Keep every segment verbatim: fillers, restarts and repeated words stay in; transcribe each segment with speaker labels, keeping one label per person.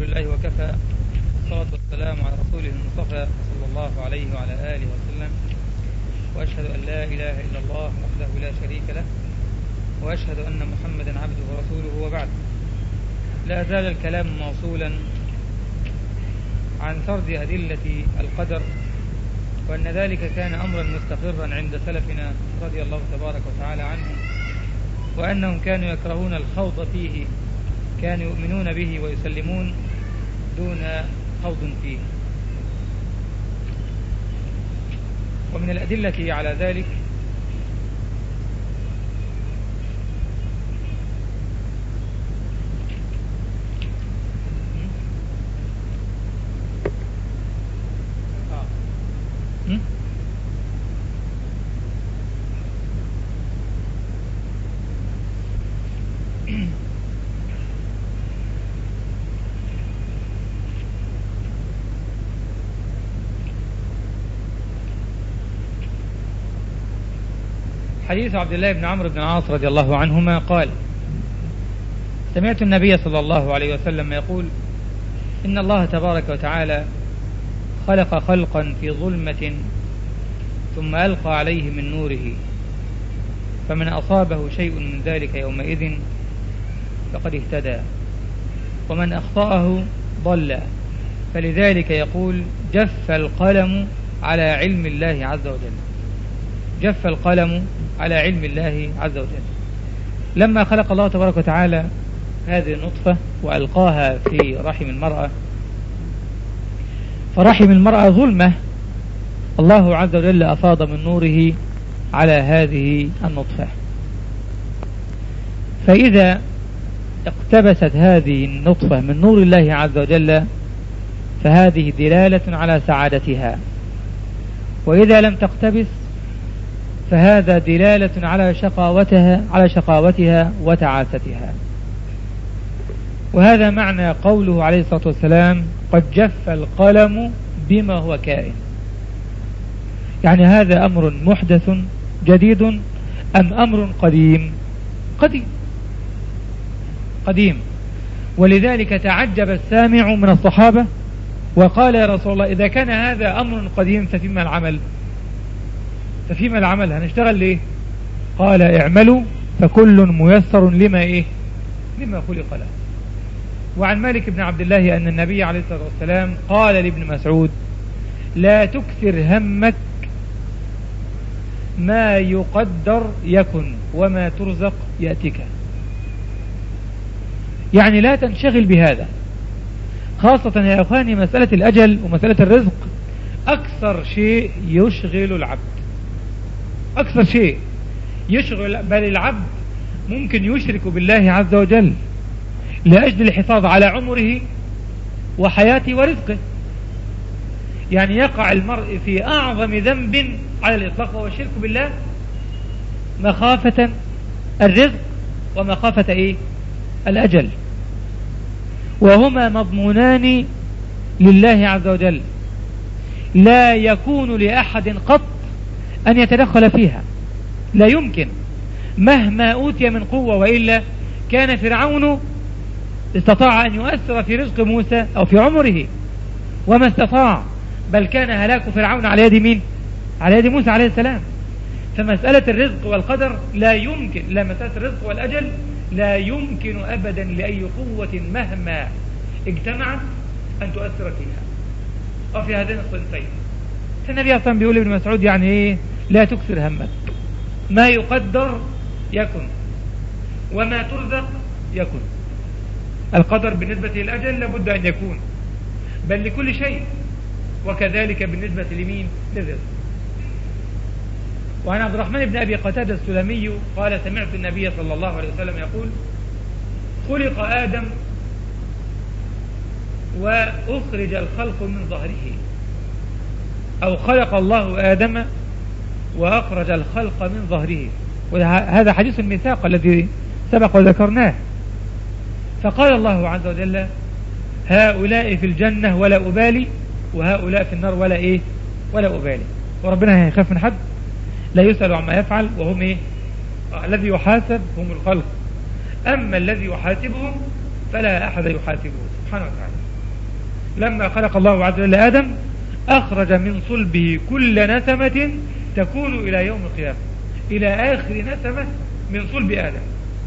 Speaker 1: لله وكفى، والصلاة والسلام على رسوله المصطفى صلى الله عليه وعلى آله وسلم، وأشهد أن لا إله إلا الله وحده لا شريك له، وأشهد أن محمدا عبده ورسوله، وبعد. لا زال الكلام موصولا عن سرد أدلة القدر، وأن ذلك كان أمرا مستقرا عند سلفنا رضي الله تبارك وتعالى عنهم، وأنهم كانوا يكرهون الخوض فيه، كانوا يؤمنون به ويسلمون دون خوض فيه. ومن الأدلة على ذلك حديث عبد الله بن عمرو بن العاص رضي الله عنهما قال: سمعت النبي صلى الله عليه وسلم يقول: إن الله تبارك وتعالى خلق خلقا في ظلمة ثم ألقى عليه من نوره، فمن أصابه شيء من ذلك يومئذ فقد اهتدى، ومن أخطأه ضل، فلذلك يقول: جف القلم على علم الله عز وجل. جف القلم على علم الله عز وجل. لما خلق الله تبارك وتعالى هذه النطفة وألقاها في رحم المرأة، فرحم المرأة ظلمة، الله عز وجل أفاض من نوره على هذه النطفة، فإذا اقتبست هذه النطفة من نور الله عز وجل فهذه دلالة على سعادتها، وإذا لم تقتبس فهذا دلالة على شقاوتها على شقاوتها وتعاستها. وهذا معنى قوله عليه الصلاة والسلام: قد جف القلم بما هو كائن. يعني هذا أمر محدث جديد أم أمر قديم؟ قديم قديم. ولذلك تعجب السامع من الصحابة وقال: يا رسول الله، إذا كان هذا أمر قديم ففيما العمل؟ ففيما العمل هنشتغل ليه؟ قال: اعملوا فكل ميسر لما إيه؟ لما خلق له. وعن مالك بن عبد الله أن النبي عليه الصلاة والسلام قال لابن مسعود: لا تكثر همك ما يقدر يكن وما ترزق يأتيك. يعني لا تنشغل بهذا، خاصة يا أخواني مسألة الأجل ومسألة الرزق أكثر شيء يشغل العبد، أكثر شيء يشغل، بل العبد ممكن يشرك بالله عز وجل لأجل الحفاظ على عمره وحياته ورزقه. يعني يقع المرء في أعظم ذنب على الإطلاق وهو الشرك بالله، مخافة الرزق ومخافة إيه؟ الأجل، وهما مضمونان لله عز وجل، لا يكون لأحد قط أن يتدخل فيها، لا يمكن مهما أوتي من قوة. وإلا كان فرعون استطاع أن يؤثر في رزق موسى أو في عمره وما استطاع، بل كان هلاك فرعون على يد مين؟ على يد موسى عليه السلام. فمسألة الرزق والقدر لا يمكن، لا مسألة الرزق والأجل لا يمكن أبدا لأي قوة مهما اجتمعت أن تؤثر فيها وفي هذين الصنفين. فالنبي أصلا بيقول ابن مسعود يعني إيه؟ لا تكثر همك، ما يقدر يكن وما ترزق يكن. القدر بالنسبة للأجل لابد أن يكون، بل لكل شيء، وكذلك بالنسبة لمين؟ للرزق. وعن عبد الرحمن بن أبي قتادة السلمي قال: سمعت النبي صلى الله عليه وسلم يقول: خلق آدم وأخرج الخلق من ظهره، أو خلق الله آدم وأخرج الخلق من ظهره. وهذا حديث الميثاق الذي سبق وذكرناه. فقال الله عز وجل: هؤلاء في الجنة ولا أبالي، وهؤلاء في النار ولا إيه؟ ولا أبالي. وربنا هيخاف من حد؟ لا يسأل عما يفعل وهم إيه؟ الذي يحاسب هم الخلق، أما الذي يحاسبهم فلا أحد يحاسبه سبحانه وتعالى. لما خلق الله عز وجل آدم أخرج من صلبه كل نسمة تكون إلى يوم القيامة، إلى آخر نسمة من صلب آدم.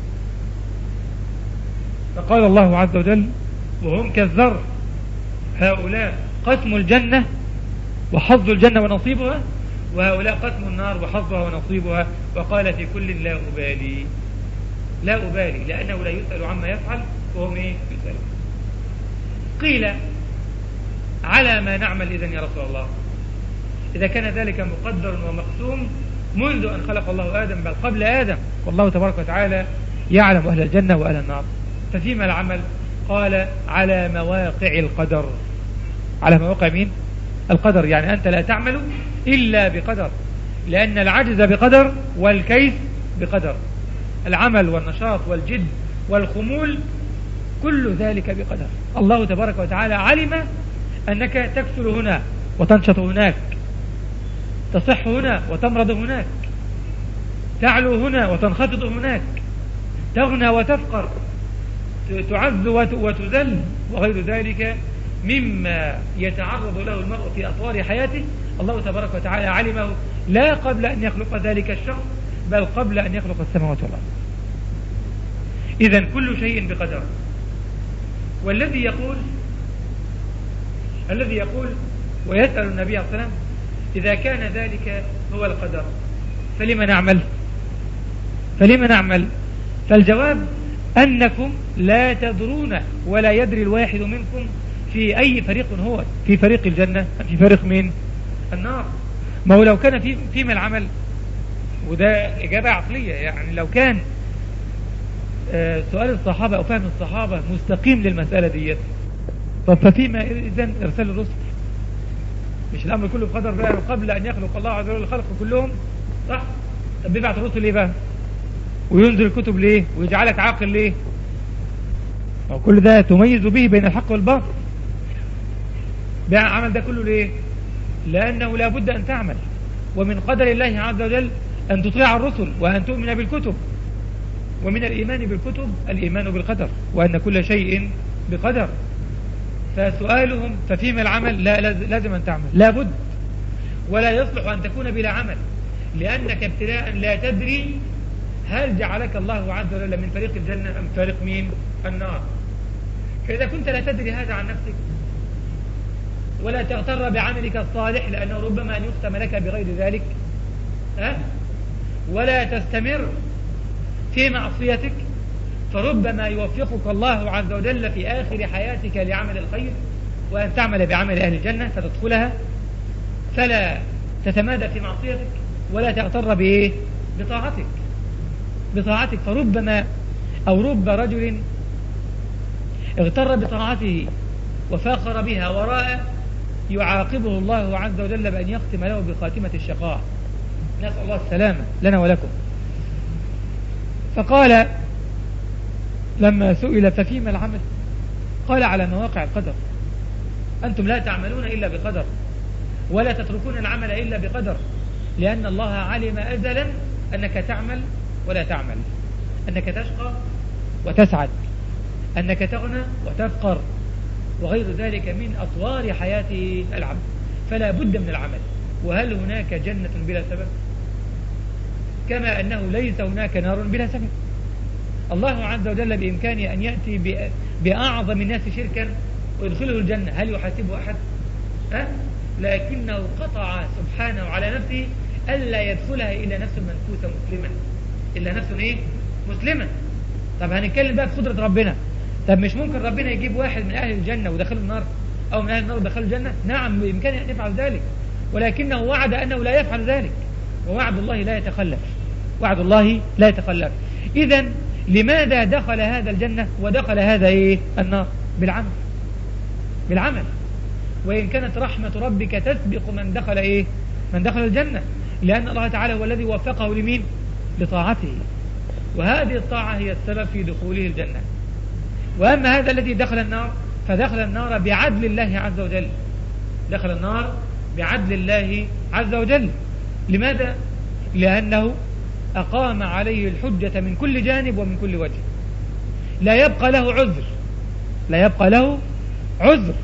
Speaker 1: فقال الله عز وجل وهم كالذر هؤلاء قسم الجنة وحظ الجنة ونصيبها، وهؤلاء قسم النار وحظها ونصيبها، وقال في كل لا أبالي، لا أبالي لأنه لا يسأل عما يفعل وهم إيه يسألون. قيل على ما نعمل إذن يا رسول الله؟ إذا كان ذلك مقدر ومقسوم منذ أن خلق الله آدم بل قبل آدم، والله تبارك وتعالى يعلم أهل الجنة وأهل النار، ففيما العمل؟ قال على مواقع القدر. على مواقع مين؟ القدر، يعني أنت لا تعمل إلا بقدر، لأن العجز بقدر والكيس بقدر، العمل والنشاط والجد والخمول كل ذلك بقدر. الله تبارك وتعالى علم أنك تكسل هنا وتنشط هناك، تصح هنا وتمرض هناك، تعلو هنا وتنخفض هناك، تغنى وتفقر، تعز وتذل، وغير ذلك مما يتعرض له المرء في أطوار حياته. الله تبارك وتعالى علمه لا قبل أن يخلق ذلك الشخص بل قبل أن يخلق السماوات والأرض. إذن كل شيء بقدر. والذي يقول الذي يقول ويسأل النبي عليه الصلاة والسلام إذا كان ذلك هو القدر فلما نعمل؟ فلما نعمل؟ فالجواب أنكم لا تدرون ولا يدري الواحد منكم في أي فريق هو، في فريق الجنة أم في فريق مين؟ النار. ما هو لو كان في فيما العمل، وده إجابة عقلية، يعني لو كان آه سؤال الصحابة أو فهم الصحابة مستقيم للمسألة دي، طب ففيما إذن إرسال الرسل؟ مش الأمر كله بقدر بقى قبل أن يخلق الله عز وجل الخلق كلهم، صح؟ طب بيبعت الرسل ليه بقى؟ وينزل الكتب ليه؟ ويجعلك عاقل ليه؟ وكل ده تميز به بين الحق والباطل. عمل ده كله ليه؟ لأنه لا بد أن تعمل، ومن قدر الله عز وجل أن تطيع الرسل وأن تؤمن بالكتب، ومن الإيمان بالكتب الإيمان بالقدر، وأن كل شيء بقدر. فسؤالهم ففيما العمل؟ لا، لازم أن تعمل، لا بد، ولا يصلح أن تكون بلا عمل، لأنك ابتلاء لا تدري هل جعلك الله عز وجل من فريق الجنة أم فريق مين؟ النار. فإذا كنت لا تدري هذا عن نفسك ولا تغتر بعملك الصالح، لأنه ربما أن يختم لك بغير ذلك، ها؟ ولا تستمر في معصيتك، فربما يوفقك الله عز وجل في آخر حياتك لعمل الخير وأن تعمل بعمل أهل الجنة فتدخلها، فلا تتمادى في معصيتك ولا تغتر بإيه؟ بطاعتك بطاعتك فربما أو رب رجل اغتر بطاعته وفاخر بها وراء يعاقبه الله عز وجل بأن يختم له بخاتمة الشقاء، نسأل الله السلامة لنا ولكم. فقال لما سئل ففيما العمل؟ قال على مواقع القدر. أنتم لا تعملون إلا بقدر، ولا تتركون العمل إلا بقدر، لأن الله علم أزلا أنك تعمل ولا تعمل، أنك تشقى وتسعد، أنك تغنى وتفقر، وغير ذلك من أطوار حياة العبد، فلا بد من العمل. وهل هناك جنة بلا سبب؟ كما أنه ليس هناك نار بلا سبب. الله عز وجل بإمكانه أن يأتي بأعظم الناس شركا ويدخله الجنة، هل يحاسبه أحد؟ أه؟ لكنه قطع سبحانه على نفسه ألا يدخلها إلا نفس منفوسة مسلمة، إلا نفس إيه؟ مسلمة. طب هنتكلم بقى في قدرة ربنا. طب مش ممكن ربنا يجيب واحد من أهل الجنة ودخله النار، أو من أهل النار ودخله الجنة؟ نعم بإمكانه أن يفعل ذلك، ولكنه وعد أنه لا يفعل ذلك، ووعد الله لا يتخلف، وعد الله لا يتخلف. إذن لماذا دخل هذا الجنة ودخل هذا إيه؟ النار؟ بالعمل، بالعمل. وإن كانت رحمة ربك تسبق من دخل إيه؟ من دخل الجنة، لأن الله تعالى هو الذي وفقه لمين؟ لطاعته، وهذه الطاعة هي السبب في دخوله الجنة. وأما هذا الذي دخل النار فدخل النار بعدل الله عز وجل، دخل النار بعدل الله عز وجل. لماذا؟ لأنه أقام عليه الحجة من كل جانب ومن كل وجه، لا يبقى له عذر، لا يبقى له عذر.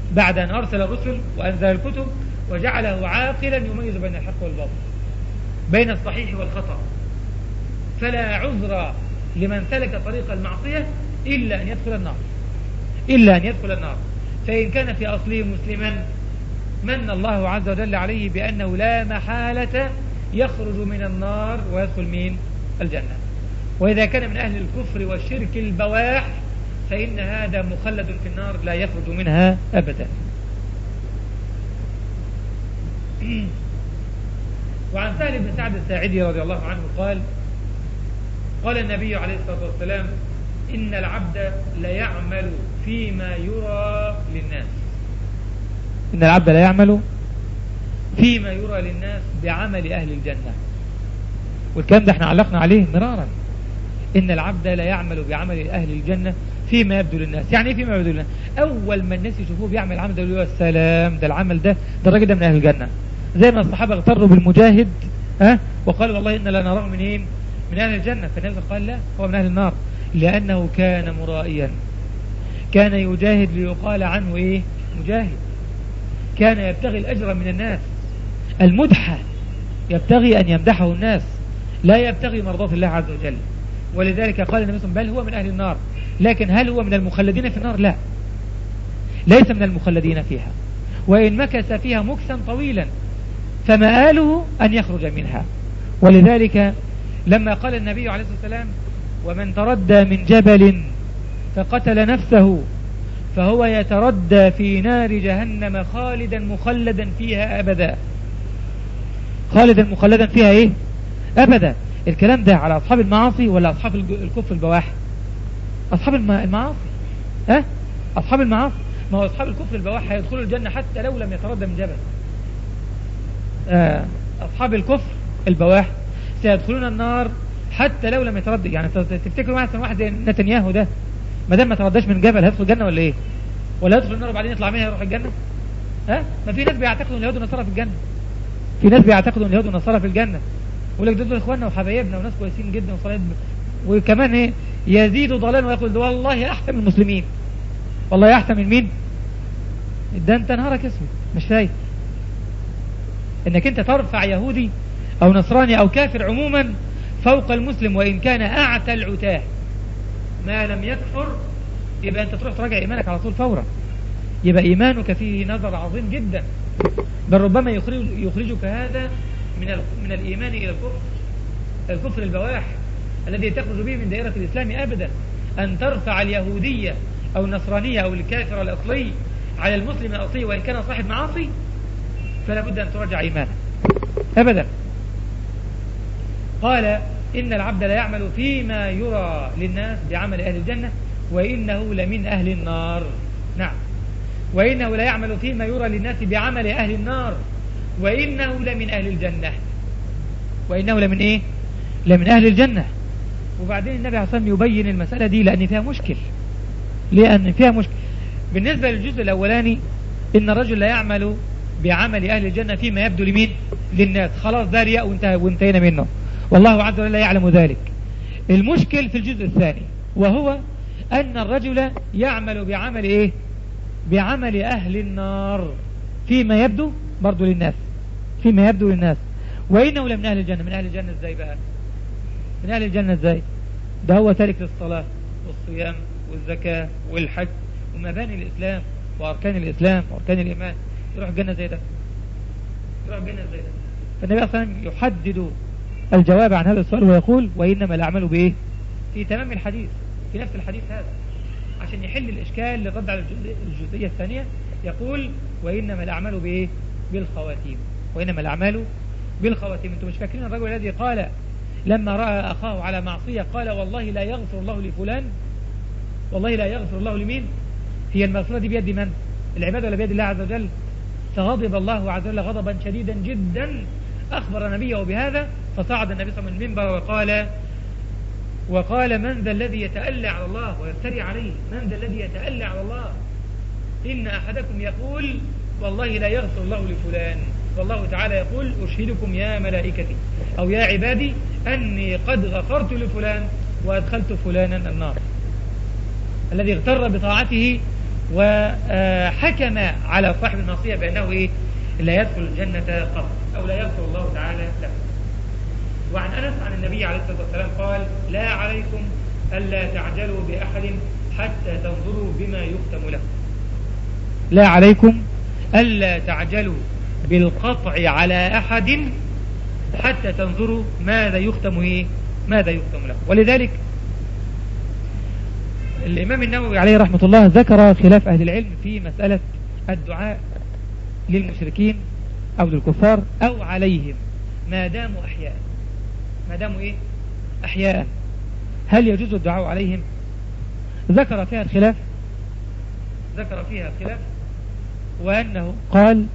Speaker 1: بعد أن أرسل الرسل وأنزل الكتب وجعله عاقلا يميز بين الحق والباطل، بين الصحيح والخطأ. فلا عذر لمن سلك طريق المعصية إلا أن يدخل النار، إلا أن يدخل النار. فإن كان في أصله مسلما من الله عز وجل عليه بأنه لا محالة يخرج من النار ويدخل من الجنة. وإذا كان من أهل الكفر والشرك البواح فإن هذا مخلد في النار لا يخرج منها أبدا. وعن سهل بن سعد الساعدي رضي الله عنه قال قال النبي عليه الصلاة والسلام إن العبد ليعمل فيما يرى للناس، إن العبد ليعمل فيما يرى للناس بعمل أهل الجنة. والكلام ده احنا علقنا عليه مرارا، إن العبد ليعمل بعمل أهل الجنة فيما يبدو للناس. يعني ايه فيما يبدو للناس؟ أول ما الناس يشوفوه بيعمل عمل ده يقولوا السلام، ده العمل ده ده الراجل ده من أهل الجنة. زي ما الصحابة اغتروا بالمجاهد ها وقالوا والله إن لا نراه من إيه؟ من أهل الجنة. فالنبي قال لا، هو من أهل النار، لأنه كان مرائيا، كان يجاهد ليقال عنه إيه؟ مجاهد، كان يبتغي الأجر من الناس، المدحة يبتغي أن يمدحه الناس، لا يبتغي مرضات الله عز وجل. ولذلك قال النبي صلى الله عليه وسلم بل هو من أهل النار. لكن هل هو من المخلدين في النار؟ لا، ليس من المخلدين فيها، وإن مكث فيها مكثا طويلا فمآله أن يخرج منها. ولذلك لما قال النبي عليه الصلاة والسلام ومن تردى من جبل فقتل نفسه فهو يتردى في نار جهنم خالدا مخلدا فيها أبدا، خالدا مخلدا فيها إيه؟ أبدا. الكلام ده على أصحاب المعاصي ولا أصحاب الكفر البواح؟ أصحاب المعاصي. ها؟ أصحاب المعاصي. ما هو أصحاب الكفر البواح هيدخلوا الجنة حتى لو لم يتردى من جبل. آه أصحاب الكفر البواح سيدخلون النار حتى لو لم يتردى. يعني تفتكروا مثلا واحد نتنياهو ده ما دام ما ترداش من جبل هيدخل الجنة ولا إيه؟ ولا يدخل النار وبعدين يطلع منها يروح الجنة؟ ها؟ ما في ناس بيعتقدوا ان اليهود والنصارى في الجنة. في ناس بيعتقدوا ان اليهود والنصارى في الجنة، يقول لك دول اخواننا وحبايبنا وناس كويسين جدا وصالحين، وكمان ايه يزيد ضلالا ويقول والله احسن من المسلمين. والله احسن من مين؟ ده انت نهارك اسود مش فايت انك انت ترفع يهودي او نصراني او كافر عموما فوق المسلم وان كان اعتى العتاه ما لم يكفر، يبقى انت تروح تراجع ايمانك على طول فورا، يبقى ايمانك فيه نظر عظيم جدا، بل ربما يخرج يخرجك هذا من من الايمان الى الكفر، الكفر البواح الذي تخرج به من دائرة الاسلام ابدا. ان ترفع اليهودية او النصرانية او الكافر الاصلي على المسلم الاصلي وان كان صاحب معاصي فلا بد ان تراجع ايمانك ابدا. قال ان العبد لا يعمل فيما يرى للناس بعمل اهل الجنة وانه لمن اهل النار. نعم، وإنه لا يعمل فيما يرى للناس بعمل أهل النار وإنه لمن أهل الجنة. وإنه لمن إيه؟ لمن أهل الجنة. وبعدين النبي عليه الصلاة والسلام يبين المسألة دي لأن فيها مشكل. لأن فيها مشكل بالنسبة للجزء الأولاني إن الرجل لا يعمل بعمل أهل الجنة فيما يبدو لمين؟ للناس. خلاص ده رياء وانتهى وانتهينا منه، والله عز وجل لا يعلم ذلك. المشكل في الجزء الثاني وهو أن الرجل يعمل بعمل إيه؟ بعمل أهل النار فيما يبدو برضو للناس، فيما يبدو للناس وإنه لمن أهل الجنة. من أهل الجنة إزاي بقى؟ من أهل الجنة إزاي؟ ده هو تارك للصلاة والصيام والزكاة والحج ومباني الإسلام وأركان الإسلام وأركان الإيمان، يروح الجنة زي ده، يروح الجنة زي ده. فالنبي أصلا يحدد الجواب عن هذا السؤال ويقول وإنما الأعمال بإيه؟ في تمام الحديث، في نفس الحديث هذا، عشان يحل الإشكال للرد على الجزئية الثانية. يقول وإنما الأعمال بإيه؟ بالخواتيم. وإنما الأعمال بالخواتيم. أنتم مش فاكرين الرجل الذي قال لما رأى أخاه على معصية قال والله لا يغفر الله لفلان؟ والله لا يغفر الله لمين؟ هي المغفرة دي بيد من؟ العبادة ولا بيد الله عز وجل؟ فغضب الله عز وجل غضبا شديدا جدا، أخبر نبيه بهذا، فصعد النبي صلى الله عليه وسلم من المنبر وقال وقال من ذا الذي يتألى على الله ويفتري عليه؟ من ذا الذي يتألى على الله؟ إن أحدكم يقول والله لا يغفر الله لفلان، والله تعالى يقول أشهدكم يا ملائكتي أو يا عبادي أني قد غفرت لفلان وأدخلت فلانا النار. الذي اغتر بطاعته وحكم على صاحب المعصية بأنه إيه لا يدخل الجنة قط أو لا يغفر الله تعالى له. وعن أنس عن النبي عليه الصلاة والسلام قال لا عليكم ألا تعجلوا بأحد حتى تنظروا بما يختم له. لا عليكم ألا تعجلوا بالقطع على أحد حتى تنظروا ماذا يختم إيه ماذا يختم له. ولذلك الإمام النووي عليه رحمة الله ذكر خلاف أهل العلم في مسألة الدعاء للمشركين أو للكفار أو عليهم ما داموا أحياء ما داموا إيه أحياء هل يجوز الدعاء عليهم؟ ذكر فيها الخلاف ذكر فيها الخلاف وأنه قال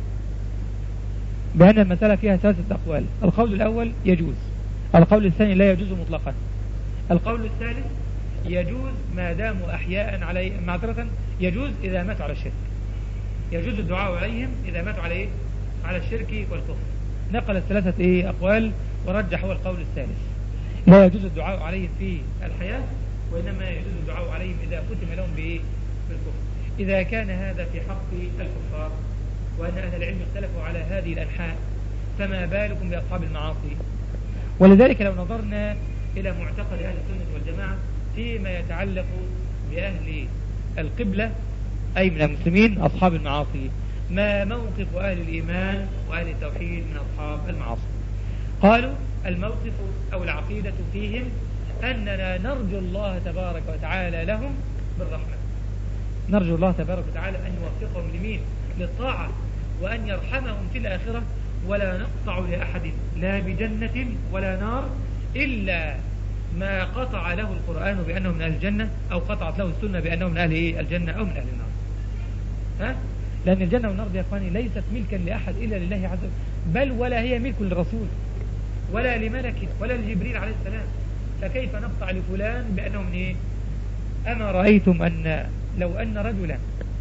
Speaker 1: بأن المسألة فيها ثلاثة أقوال. القول الأول يجوز، القول الثاني لا يجوز مطلقا، القول الثالث يجوز ما داموا أحياء علي معذرة يجوز إذا ماتوا على الشرك، يجوز الدعاء عليهم إذا ماتوا على إيه؟ على الشرك والكفر. نقل الثلاثة إيه أقوال ورجح هو القول الثالث، لا يجوز الدعاء عليهم في الحياة وإنما يجوز الدعاء عليهم إذا ختم لهم بإيه؟ بالكفر. إذا كان هذا في حق الكفار وأن أهل العلم اختلفوا على هذه الأنحاء فما بالكم بأصحاب المعاصي. ولذلك لو نظرنا إلى معتقد أهل السنة والجماعة فيما يتعلق بأهل القبلة أي من المسلمين أصحاب المعاصي، ما موقف أهل الإيمان وأهل التوحيد من أصحاب المعاصي؟ قالوا الموقف أو العقيدة فيهم أننا نرجو الله تبارك وتعالى لهم بالرحمة، نرجو الله تبارك وتعالى أن يوفقهم لمين؟ للطاعة، وأن يرحمهم في الآخرة، ولا نقطع لأحد لا بجنة ولا نار إلا ما قطع له القرآن بأنه من أهل الجنة أو قطعت له السنة بأنه من أهل إيه؟ الجنة أو من أهل النار. ها؟ لأن الجنة والنار يا أخواني ليست ملكا لأحد إلا لله عز وجل، بل ولا هي ملك للرسول ولا لملك ولا لجبريل عليه السلام، فكيف نقطع لفلان بأنه من إيه؟ أما رأيتم أن لو أن رجلا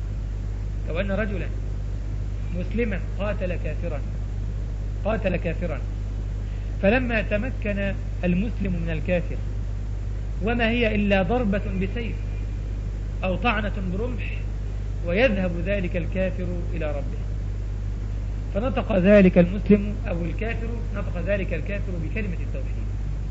Speaker 1: لو أن رجلا مسلما قاتل كافرا قاتل كافرا فلما تمكن المسلم من الكافر وما هي إلا ضربة بسيف أو طعنة برمح ويذهب ذلك الكافر إلى ربه، فنطق ذلك المسلم أو الكافر نطق ذلك الكافر بكلمة التوحيد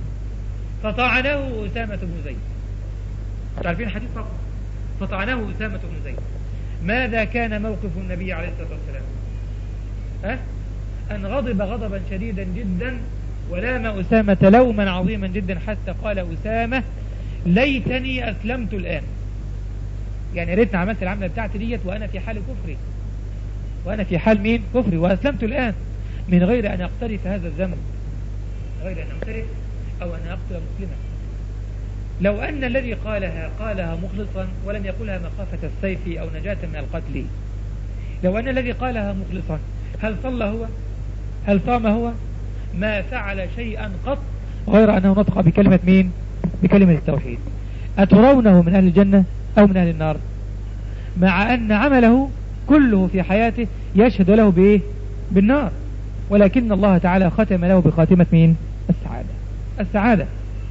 Speaker 1: فطعنه أسامة بن زيد. تعرفين الحديث طبعا؟ فطعنه أسامة بن زيد. ماذا كان موقف النبي عليه الصلاة والسلام؟ أه؟ أن غضب غضبا شديدا جدا ولام أسامة لوما عظيما جدا حتى قال أسامة ليتني أسلمت الآن، يعني ريتني عملت العملة بتاعتي ديت وأنا في حال كفري وأنا في حال مين؟ كفري وأسلمت الآن من غير أن أقترف هذا الذنب، غير أن أقترف أو أن أقتل مسلما. لو أن الذي قالها قالها مخلصا ولم يقولها مخافة السيف أو نجاة من القتل، لو أن الذي قالها مخلصا هل صلى هو؟ هل صام هو؟ ما فعل شيئا قط غير أنه نطق بكلمة مين؟ بكلمة التوحيد. أترونه من أهل الجنة أو من أهل النار؟ مع أن عمله كله في حياته يشهد له بإيه؟ بالنار، ولكن الله تعالى ختم له بخاتمة مين؟ السعادة السعادة.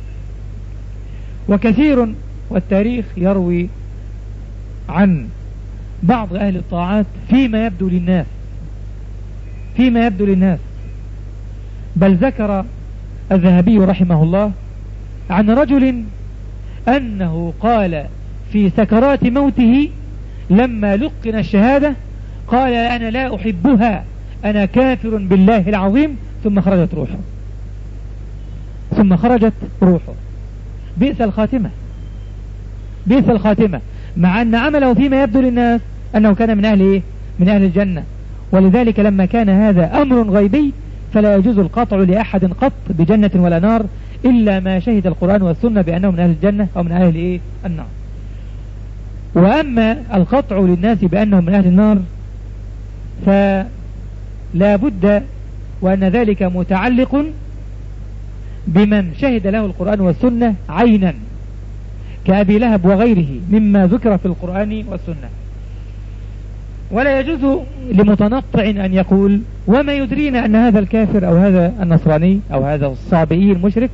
Speaker 1: وكثير والتاريخ يروي عن بعض أهل الطاعات فيما يبدو للناس فيما يبدو للناس بل ذكر الذهبي رحمه الله عن رجل أنه قال في سكرات موته لما لقن الشهادة قال أنا لا أحبها أنا كافر بالله العظيم، ثم خرجت روحه ثم خرجت روحه بئس الخاتمة بئس الخاتمة، مع أن عمله فيما يبدو للناس أنه كان من أهل إيه؟ من أهل الجنة. ولذلك لما كان هذا أمر غيبي فلا يجوز القطع لأحد قط بجنة ولا نار إلا ما شهد القرآن والسنة بأنه من أهل الجنة أو من أهل إيه؟ النار. وأما القطع للناس بأنهم من أهل النار فلا بد وأن ذلك متعلق بمن شهد له القرآن والسنة عينا كأبي لهب وغيره مما ذكر في القرآن والسنة. ولا يجوز لمتنطع أن يقول وما يدرينا أن هذا الكافر أو هذا النصراني أو هذا الصابئي المشرك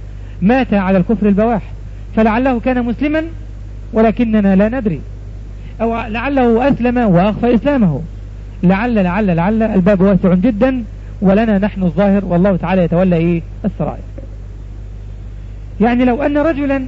Speaker 1: مات على الكفر البواح فلعله كان مسلما ولكننا لا ندري. أو لعله أسلم وأخفى إسلامه، لعل لعل لعل الباب واسع جدا، ولنا نحن الظاهر والله تعالى يتولى إيه السرائر. يعني لو أن رجلا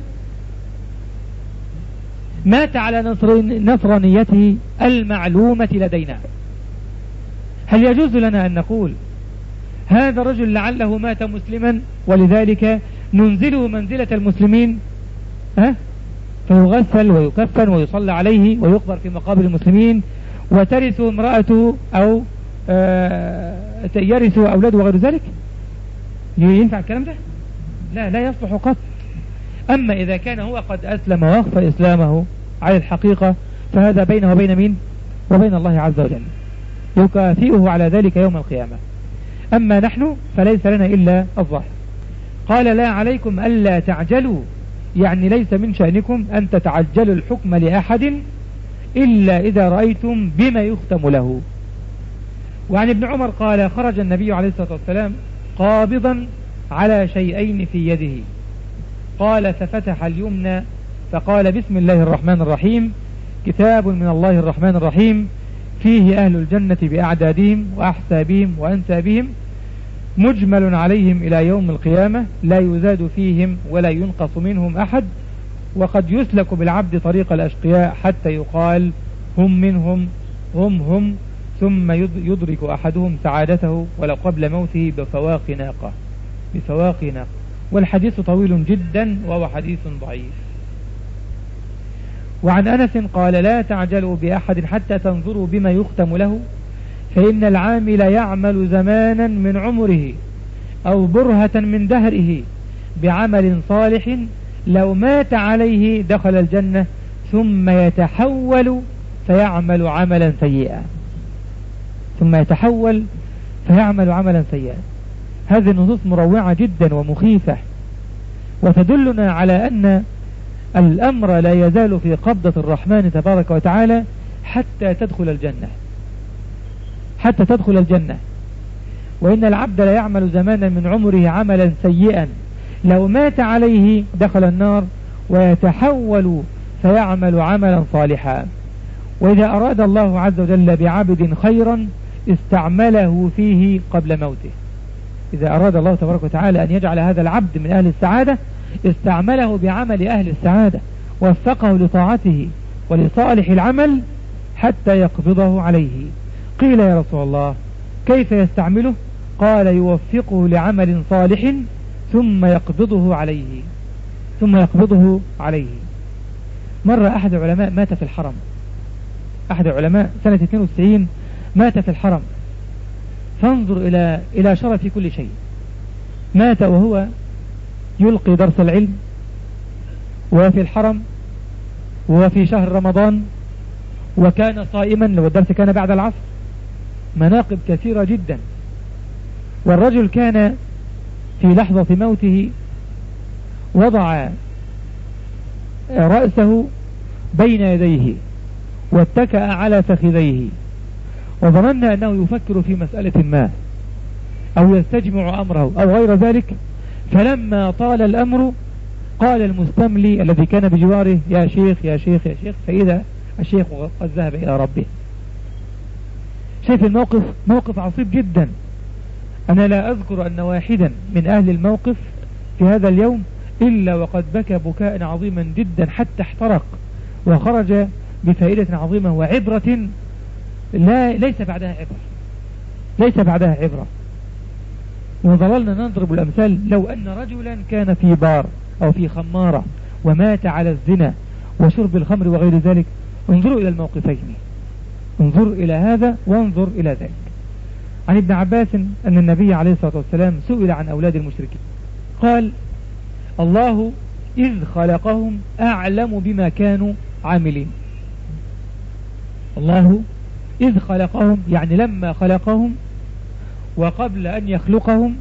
Speaker 1: مات على نصر نصرانيته المعلومة لدينا، هل يجوز لنا أن نقول هذا الرجل لعله مات مسلما ولذلك ننزله منزلة المسلمين، ها؟ فيغسل ويكفن ويصلى عليه ويقبر في مقابر المسلمين وترث امرأته أو آه يرث أولاده وغير ذلك؟ ينفع الكلام ده؟ لا لا يصلح قط. أما إذا كان هو قد أسلم وأخفى إسلامه على الحقيقة فهذا بينه وبين مين؟ وبين الله عز وجل، يكافئه على ذلك يوم القيامة. أما نحن فليس لنا إلا الظاهر. قال لا عليكم ألا تعجلوا، يعني ليس من شأنكم أن تتعجلوا الحكم لأحد إلا إذا رأيتم بما يختم له. وعن ابن عمر قال خرج النبي عليه الصلاة والسلام قابضا على شيئين في يده، قال ففتح اليمنى فقال بسم الله الرحمن الرحيم، كتاب من الله الرحمن الرحيم فيه أهل الجنة بأعدادهم وأحسابهم وأنسابهم مجمل عليهم إلى يوم القيامة لا يزاد فيهم ولا ينقص منهم أحد، وقد يسلك بالعبد طريق الأشقياء حتى يقال هم منهم هم هم ثم يدرك أحدهم سعادته ولو قبل موته بفواق ناقة بفواق ناقة. والحديث طويل جدا وهو حديث ضعيف. وعن أنس قال لا تعجلوا بأحد حتى تنظروا بما يختم له، فإن العامل يعمل زمانا من عمره أو برهة من دهره بعمل صالح لو مات عليه دخل الجنة ثم يتحول فيعمل عملا سيئا ثم يتحول فيعمل عملا سيئا. هذه النصوص مروعة جدا ومخيفة، وتدلنا على أن الأمر لا يزال في قبضة الرحمن تبارك وتعالى حتى تدخل الجنة حتى تدخل الجنة. وإن العبد لا يعمل زمانا من عمره عملا سيئا لو مات عليه دخل النار ويتحول فيعمل عملا صالحا. وإذا أراد الله عز وجل بعبد خيرا استعمله فيه قبل موته. إذا أراد الله تبارك وتعالى أن يجعل هذا العبد من أهل السعادة استعمله بعمل أهل السعادة، وفقه لطاعته ولصالح العمل حتى يقبضه عليه. قيل يا رسول الله كيف يستعمله؟ قال يوفقه لعمل صالح ثم يقبضه عليه ثم يقبضه عليه. مرة أحد العلماء مات في الحرم، أحد العلماء سنة اثنين وتسعين مات في الحرم، فانظر إلى إلى شرف كل شيء. مات وهو يلقي درس العلم وفي الحرم وفي شهر رمضان، وكان صائما لو الدرس كان بعد العصر، مناقب كثيرة جدا. والرجل كان في لحظة موته وضع رأسه بين يديه واتكأ على فخذيه، وظننا أنه يفكر في مسألة ما أو يستجمع أمره أو غير ذلك. فلما طال الأمر قال المستملي الذي كان بجواره يا شيخ يا شيخ يا شيخ، فإذا الشيخ قد ذهب إلى ربه. شايف الموقف؟ موقف عصيب جدا. أنا لا أذكر أن واحدا من أهل الموقف في هذا اليوم إلا وقد بكى بكاء عظيما جدا حتى احترق، وخرج بفائدة عظيمة وعبرة لا ليس بعدها عبرة ليس بعدها عبرة. وظللنا نضرب الأمثال. لو أن رجلا كان في بار أو في خمارة ومات على الزنا وشرب الخمر وغير ذلك، انظروا إلى الموقفين، انظر إلى هذا وانظر إلى ذلك. عن ابن عباس أن النبي عليه الصلاة والسلام سئل عن أولاد المشركين قال الله إذ خلقهم أعلم بما كانوا عاملين. الله إذ خلقهم يعني لما خلقهم وقبل أن يخلقهم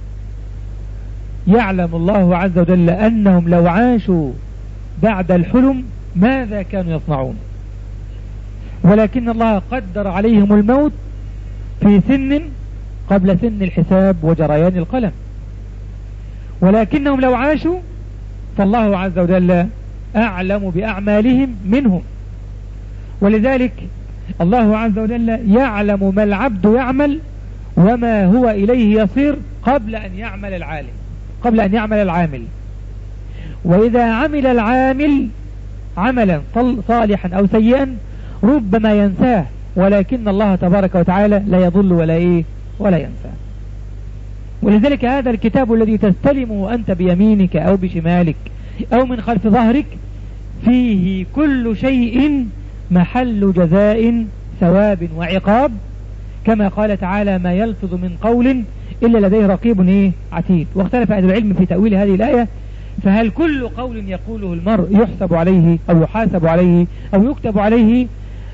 Speaker 1: يعلم الله عز وجل أنهم لو عاشوا بعد الحلم ماذا كانوا يصنعون، ولكن الله قدر عليهم الموت في سن قبل سن الحساب وجريان القلم، ولكنهم لو عاشوا فالله عز وجل أعلم بأعمالهم منهم. ولذلك الله عز وجل يعلم ما العبد يعمل وما هو إليه يصير قبل أن يعمل العالم قبل أن يعمل العامل. وإذا عمل العامل عملا صالحا أو سيئا ربما ينساه، ولكن الله تبارك وتعالى لا يضل ولا إيه ولا ينسى. ولذلك هذا الكتاب الذي تستلمه أنت بيمينك أو بشمالك أو من خلف ظهرك فيه كل شيء محل جزاء ثواب وعقاب، كما قال تعالى: ما يلفظ من قول إلا لديه رقيب إيه عتيد. واختلف أهل العلم في تأويل هذه الآية، فهل كل قول يقوله المرء يحسب عليه أو يحاسب عليه أو يكتب عليه؟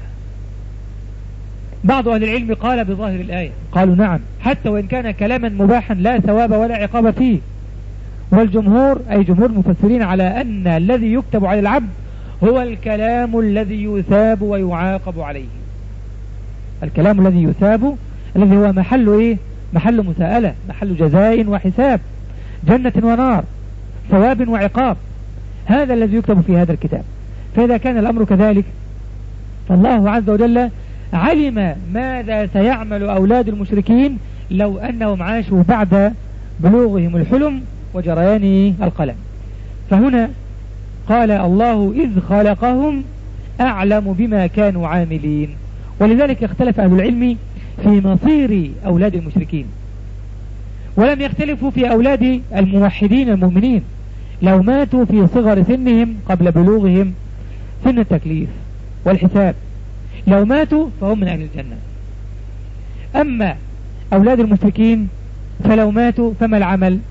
Speaker 1: بعض أهل العلم قال بظاهر الآية، قالوا نعم، حتى وإن كان كلاما مباحا لا ثواب ولا عقاب فيه. والجمهور أي جمهور المفسرين على أن الذي يكتب على العبد هو الكلام الذي يثاب ويعاقب عليه، الكلام الذي يثاب الذي هو محل إيه؟ محل مساءلة، محل جزاء وحساب، جنة ونار، ثواب وعقاب، هذا الذي يكتب في هذا الكتاب. فإذا كان الأمر كذلك فالله عز وجل علم ماذا سيعمل أولاد المشركين لو أنهم عاشوا بعد بلوغهم الحلم وجريان القلم. فهنا قال الله: إذ خلقهم أعلم بما كانوا عاملين. ولذلك اختلف أهل العلم في مصير أولاد المشركين، ولم يختلفوا في أولاد الموحدين المؤمنين لو ماتوا في صغر سنهم قبل بلوغهم سن التكليف والحساب، لو ماتوا فهم من أهل الجنة. أما أولاد المشركين فلو ماتوا فما العمل؟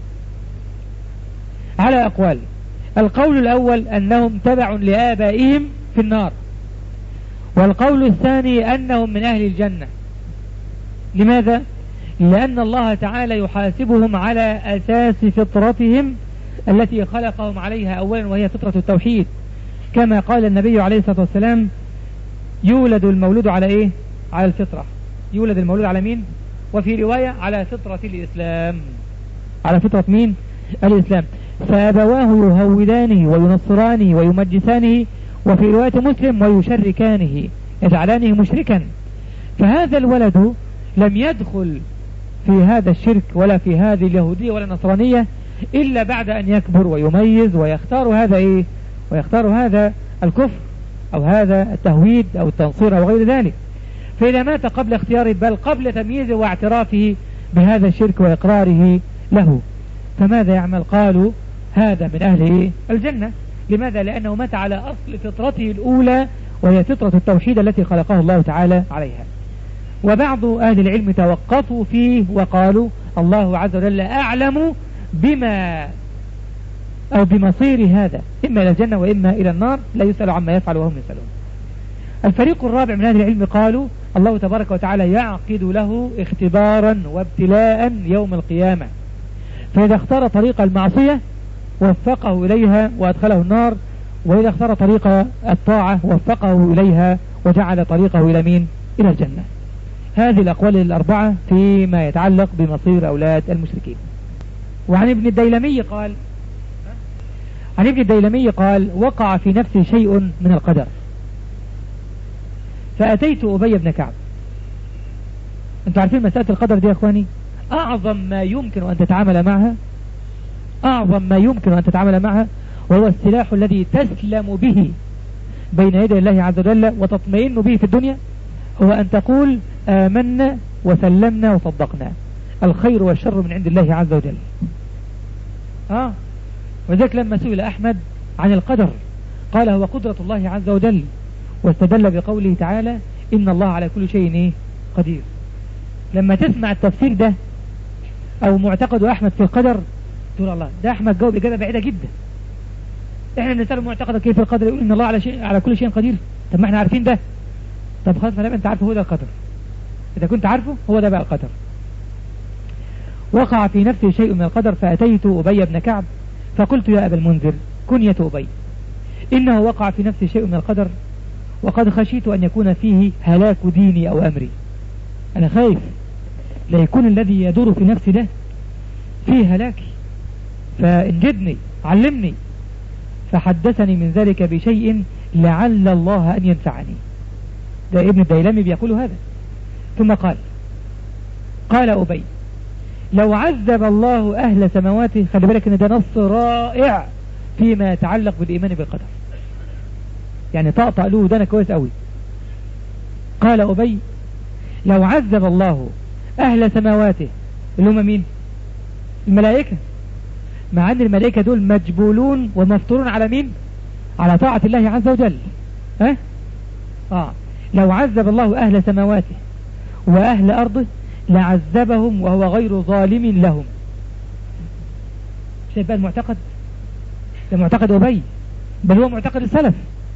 Speaker 1: على أقوال. القول الأول أنهم تبع لآبائهم في النار، والقول الثاني أنهم من أهل الجنة. لماذا؟ لأن الله تعالى يحاسبهم على أساس فطرتهم التي خلقهم عليها أولا، وهي فطرة التوحيد، كما قال النبي عليه الصلاة والسلام: يولد المولود على إيه؟ على الفطرة. يولد المولود على مين؟ وفي رواية على فطرة الإسلام. على فطرة مين؟ الإسلام. فأبواه يهودانه وينصرانه ويمجسانه، وفي رواية مسلم ويشركانه، يجعلانه مشركا. فهذا الولد لم يدخل في هذا الشرك ولا في هذه اليهودية ولا النصرانية إلا بعد أن يكبر ويميز ويختار هذا إيه؟ ويختار هذا الكفر أو هذا التهويد أو التنصير أو غير ذلك. فإذا مات قبل اختياره بل قبل تمييزه واعترافه بهذا الشرك وإقراره له فماذا يعمل؟ قالوا هذا من أهل الجنة. لماذا؟ لأنه مات على أصل فطرته الأولى، وهي فطرة التوحيد التي خلقه الله تعالى عليها. وبعض أهل العلم توقفوا فيه وقالوا الله عز وجل أعلم بما أو بمصير هذا، إما إلى الجنة وإما إلى النار، لا يسأل عما يفعل وهم يسألون. الفريق الرابع من أهل العلم قالوا الله تبارك وتعالى يعقد له اختبارا وابتلاء يوم القيامة، فإذا اختار طريق المعصية وفقه إليها وأدخله النار، وإذا اختار طريق الطاعة وفقه إليها وجعل طريقه إلى مين؟ إلى الجنة. هذه الأقوال الأربعة فيما يتعلق بمصير أولاد المشركين. وعن ابن الديلمي قال عن ابن الديلمي قال وقع في نفسي شيء من القدر فأتيت أبي بن كعب. أنتوا عارفين مسألة القدر دي يا أخواني أعظم ما يمكن أن تتعامل معها، أعظم ما يمكن أن تتعامل معها، وهو السلاح الذي تسلم به بين يدي الله عز وجل وتطمئن به في الدنيا، هو أن تقول آمنا وسلمنا وصدقنا، الخير والشر من عند الله عز وجل. آه وذلك لما سئل أحمد عن القدر قال هو قدرة الله عز وجل، واستدل بقوله تعالى إن الله على كل شيء قدير. لما تسمع التفسير ده أو معتقد أحمد في القدر تقول الله ده أحمد جاوب إجابة بعيدة جدا. إحنا نسأل معتقدك كيف القدر يقول إن الله على شيء على كل شيء قدير. طب ما إحنا عارفين ده. طب خلاص ما دام أنت عارفه هو ده القدر، إذا كنت عارفه هو ده بقى القدر. وقع في نفسي شيء من القدر فأتيت أبي بن كعب فقلت يا أبا المنذر كنية أبي إنه وقع في نفسي شيء من القدر وقد خشيت أن يكون فيه هلاك ديني أو أمري. أنا خايف لا يكون الذي يدور في نفسي ده فيه هلاكي، فانجدني علمني. فحدثني من ذلك بشيء لعل الله أن ينفعني. ده ابن الديلمي بيقول هذا. ثم قال قال أبي لو عذب الله أهل سماواته، خلي بالك ان ده نص رائع فيما يتعلق بالإيمان بالقدر، يعني طقطق له ده كويس قوي. قال أبي لو عذب الله أهل سماواته اللي هم مين؟ الملائكة، مع أن الملائكة دول مجبولون ومفطورون على مين؟ على طاعة الله عز وجل. ها؟ آه. لو عذب الله أهل سماواته وأهل أرضه لعذبهم وهو غير ظالم لهم. شايف بقى المعتقد؟ ده معتقد أبي، بل هو معتقد السلف.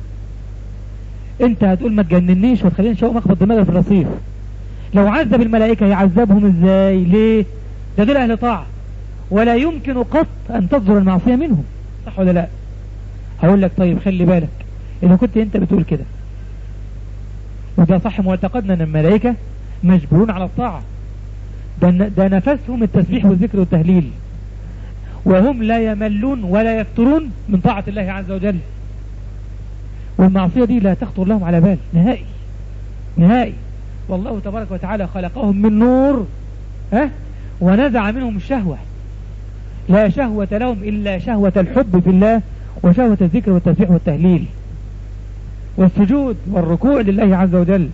Speaker 1: انت هتقول ما تجننيش وتخليني شوق مخبط دماغي في الرصيف. لو عذب الملائكة يعذبهم ازاي؟ ليه؟ ده دول أهل طاعة ولا يمكن قط أن تصدر المعصية منهم، صح ولا لا؟ هقول لك طيب خلي بالك، إذا كنت أنت بتقول كده وده صح معتقدنا أن الملائكة مجبورون على الطاعة، ده, ده نفسهم التسبيح والذكر والتهليل، وهم لا يملون ولا يفترون من طاعة الله عز وجل، والمعصية دي لا تخطر لهم على بال نهائي نهائي. والله تبارك وتعالى خلقهم من نور، ها، ونزع منهم الشهوة، لا شهوة لهم إلا شهوة الحب في الله وشهوة الذكر والتسبيح والتهليل والسجود والركوع لله عز وجل.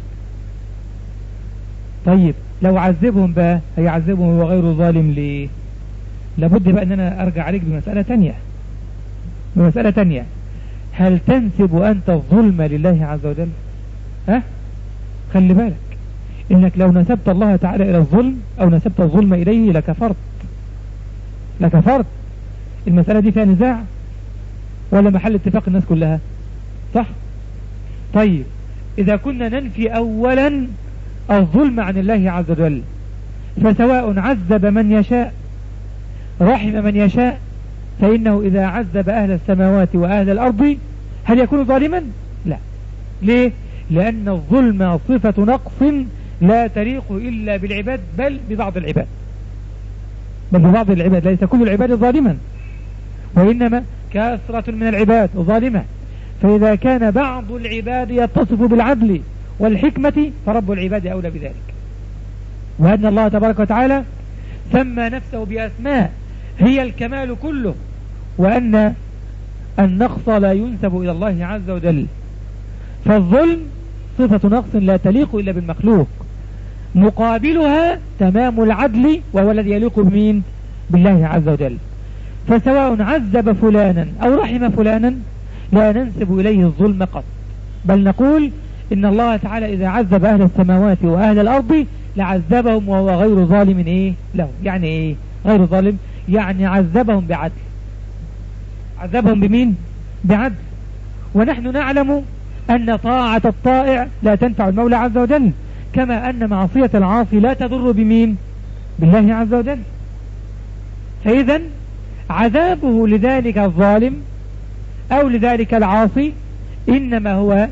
Speaker 1: طيب لو عذبهم بقى هيعذبهم وهو غير ظالم ليه؟ لابد بقى ان انا ارجع عليك بمسألة تانية بمسألة تانية هل تنسب انت الظلم لله عز وجل؟ ها؟ خلي بالك انك لو نسبت الله تعالى الى الظلم او نسبت الظلم اليه لكفرت لكفرت. المسألة دي فيها نزاع ولا محل اتفاق الناس كلها؟ صح؟ طيب اذا كنا ننفي اولا الظلم عن الله عز وجل، فسواء عذب من يشاء رحم من يشاء، فإنه إذا عذب أهل السماوات وأهل الأرض هل يكون ظالما؟ لا. ليه؟ لأن الظلم صفة نقص لا تليق إلا بالعباد، بل ببعض العباد بل ببعض العباد، ليس كل العباد ظالما، وإنما كثرة من العباد ظالمة. فإذا كان بعض العباد يتصف بالعدل والحكمة فرب العباد أولى بذلك. وأن الله تبارك وتعالى سمى نفسه بأسماء هي الكمال كله، وأن النقص لا ينسب إلى الله عز وجل. فالظلم صفة نقص لا تليق إلا بالمخلوق، مقابلها تمام العدل وهو الذي يليق بمين؟ بالله عز وجل. فسواء عذب فلانا أو رحم فلانا لا ننسب إليه الظلم قط، بل نقول إن الله تعالى إذا عذب أهل السماوات وأهل الأرض لعذبهم وهو غير ظالم إيه لهم. يعني إيه غير ظالم؟ يعني عذبهم بعدل. عذبهم بمين؟ بعدل. ونحن نعلم أن طاعة الطائع لا تنفع المولى عز وجل، كما أن معصية العاصي لا تضر بمين؟ بالله عز وجل. فإذا عذابه لذلك الظالم أو لذلك العاصي إنما هو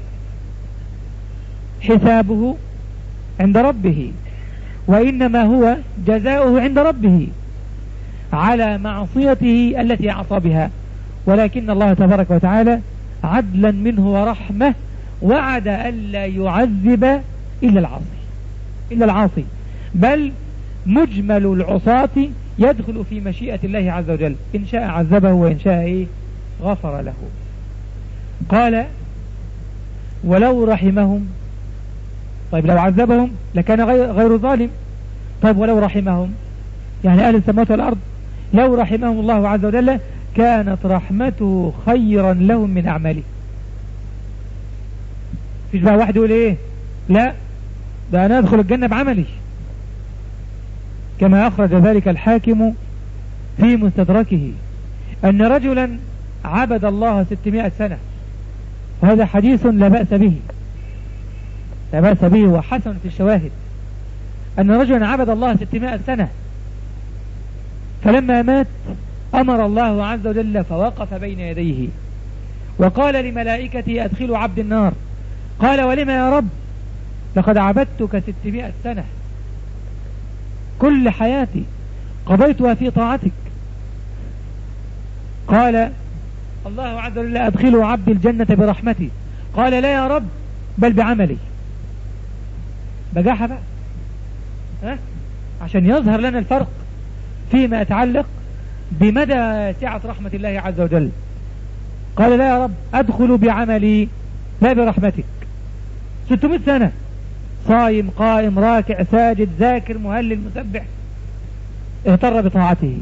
Speaker 1: حسابه عند ربه، وإنما هو جزاؤه عند ربه على معصيته التي عصى بها. ولكن الله تبارك وتعالى عدلا منه ورحمة وعد ألا يعذب إلا العاصي إلا العاصي بل مجمل العصاة يدخل في مشيئة الله عز وجل، إن شاء عذبه وإن شاء إيه غفر له. قال ولو رحمهم، طيب لو عذبهم لكان غير ظالم. طيب ولو رحمهم، يعني أهل السماوات والأرض لو رحمهم الله عز وجل كانت رحمته خيرا لهم من أعماله. فيش بقى واحد يقول إيه لا ده أنا أدخل الجنة بعملي، كما أخرج ذلك الحاكم في مستدركه أن رجلا عبد الله ستمائة سنة، وهذا حديث لا بأس به لا بأس به وحسن في الشواهد، أن رجلا عبد الله ستمائة سنة فلما مات أمر الله عز وجل فوقف بين يديه وقال لملائكته أدخلوا عبد النار. قال ولما يا رب؟ لقد عبدتك ستمائة سنة، كل حياتي قضيتها في طاعتك. قال الله عز وجل أدخلوا عبد الجنة برحمتي. قال لا يا رب بل بعملي. بجاحة بقى، ها؟ عشان يظهر لنا الفرق فيما يتعلق بمدى سعة رحمة الله عز وجل. قال لا يا رب أدخل بعملي لا برحمتك. ستمائة سنة صايم قائم راكع ساجد ذاكر مهلل مسبح، اهتر بطاعته.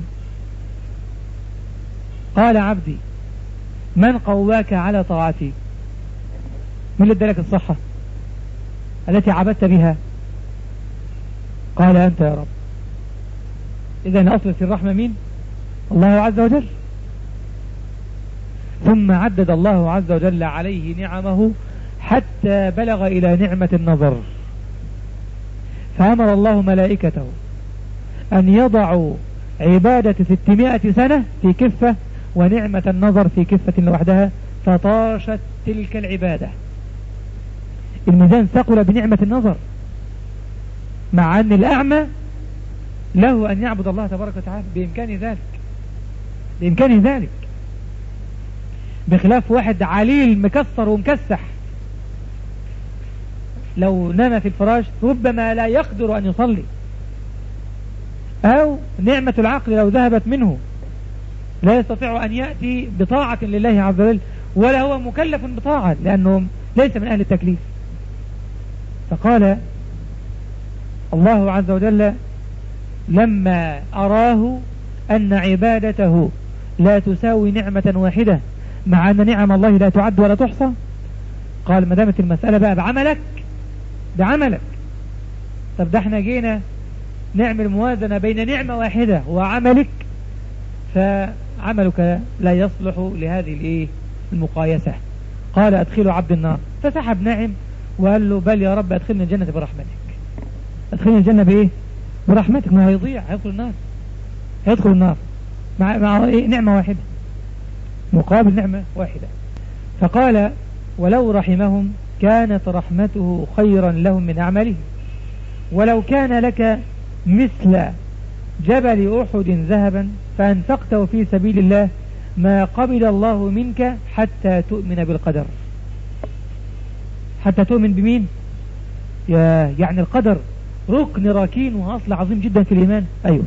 Speaker 1: قال عبدي من قواك على طاعتي؟ من اللي ادالك الصحة التي عبدت بها؟ قال أنت يا رب. إذن أصل في الرحمة مين؟ الله عز وجل. ثم عدد الله عز وجل عليه نعمه حتى بلغ إلى نعمة النظر، فأمر الله ملائكته أن يضعوا عبادة ستمائة سنة في كفة ونعمة النظر في كفة لوحدها، فطاشت تلك العبادة. الميزان ثقل بنعمة النظر، مع أن الأعمى له أن يعبد الله تبارك وتعالى بإمكان ذلك، بإمكان ذلك، بخلاف واحد عليل مكسر ومكسح لو نام في الفراش ربما لا يقدر أن يصلي، أو نعمة العقل لو ذهبت منه لا يستطيع أن يأتي بطاعة لله عز وجل، ولا هو مكلف بطاعة لأنه ليس من أهل التكليف. فقال الله عز وجل لما أراه أن عبادته لا تساوي نعمة واحدة مع أن نعم الله لا تعد ولا تحصى، قال ما دامت المسألة بقى بعملك بعملك طب ده احنا جينا نعمل موازنة بين نعمة واحدة وعملك، فعملك لا يصلح لهذه الايه المقايسة. قال ادخلوا عبد النار، فسحب ناعم وقال له بل يا رب ادخلني الجنة برحمتك، ادخلني الجنة بايه؟ برحمتك. ما هيضيع، هيدخل النار، هيدخل النار مع, مع إيه؟ نعمة واحدة مقابل نعمة واحدة. فقال ولو رحمهم كانت رحمته خيرا لهم من أعمالهم، ولو كان لك مثل جبل أحد ذهبا فأنفقته في سبيل الله ما قبل الله منك حتى تؤمن بالقدر. حتى تؤمن بمين؟ يا يعني القدر ركن راكين وأصل عظيم جدا في الإيمان. أيوه،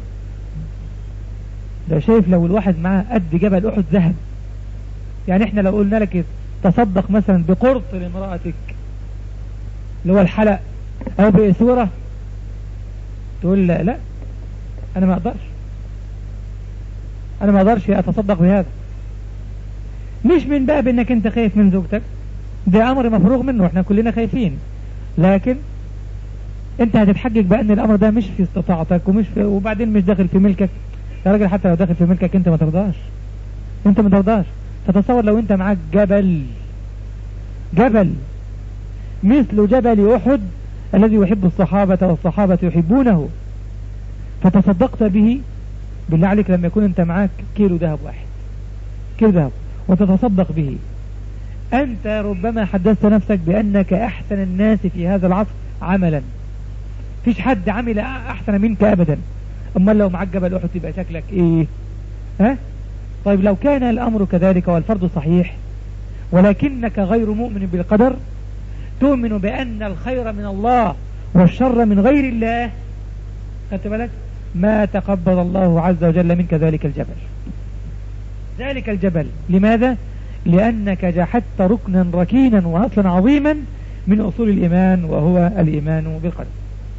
Speaker 1: ده شايف لو الواحد معاه قد جبل أحد ذهب، يعني احنا لو قلنا لك تصدق مثلا بقرط لامرأتك اللي هو الحلق او بإسورة، تقول لا, لا انا ما اقدرش، انا ما اقدرش اتصدق بهذا. مش من باب انك انت خايف من زوجتك، ده امر مفروغ منه، احنا كلنا خايفين، لكن انت هتتحجج بان الامر ده مش في استطاعتك ومش في، وبعدين مش داخل في ملكك. يا راجل حتى لو داخل في ملكك انت ما ترضاش، انت ما ترضاش. تتصور لو انت معاك جبل جبل مثل جبل أحد الذي يحب الصحابة والصحابة يحبونه، فتصدقت به، بالله عليك لما يكون انت معاك كيلو ذهب واحد، كيلو ذهب وتتصدق به، انت ربما حدثت نفسك بانك احسن الناس في هذا العصر عملا، فيش حد عمل احسن منك ابدا. اما لو معاك جبل أحد يبقى شكلك ايه؟ ها؟ طيب لو كان الامر كذلك والفرض صحيح ولكنك غير مؤمن بالقدر، تؤمن بأن الخير من الله والشر من غير الله، خدت بالك؟ ما تقبل الله عز وجل منك ذلك الجبل، ذلك الجبل. لماذا؟ لأنك جحدت ركنا ركينا وأصلا عظيما من أصول الإيمان، وهو الإيمان بالقدر.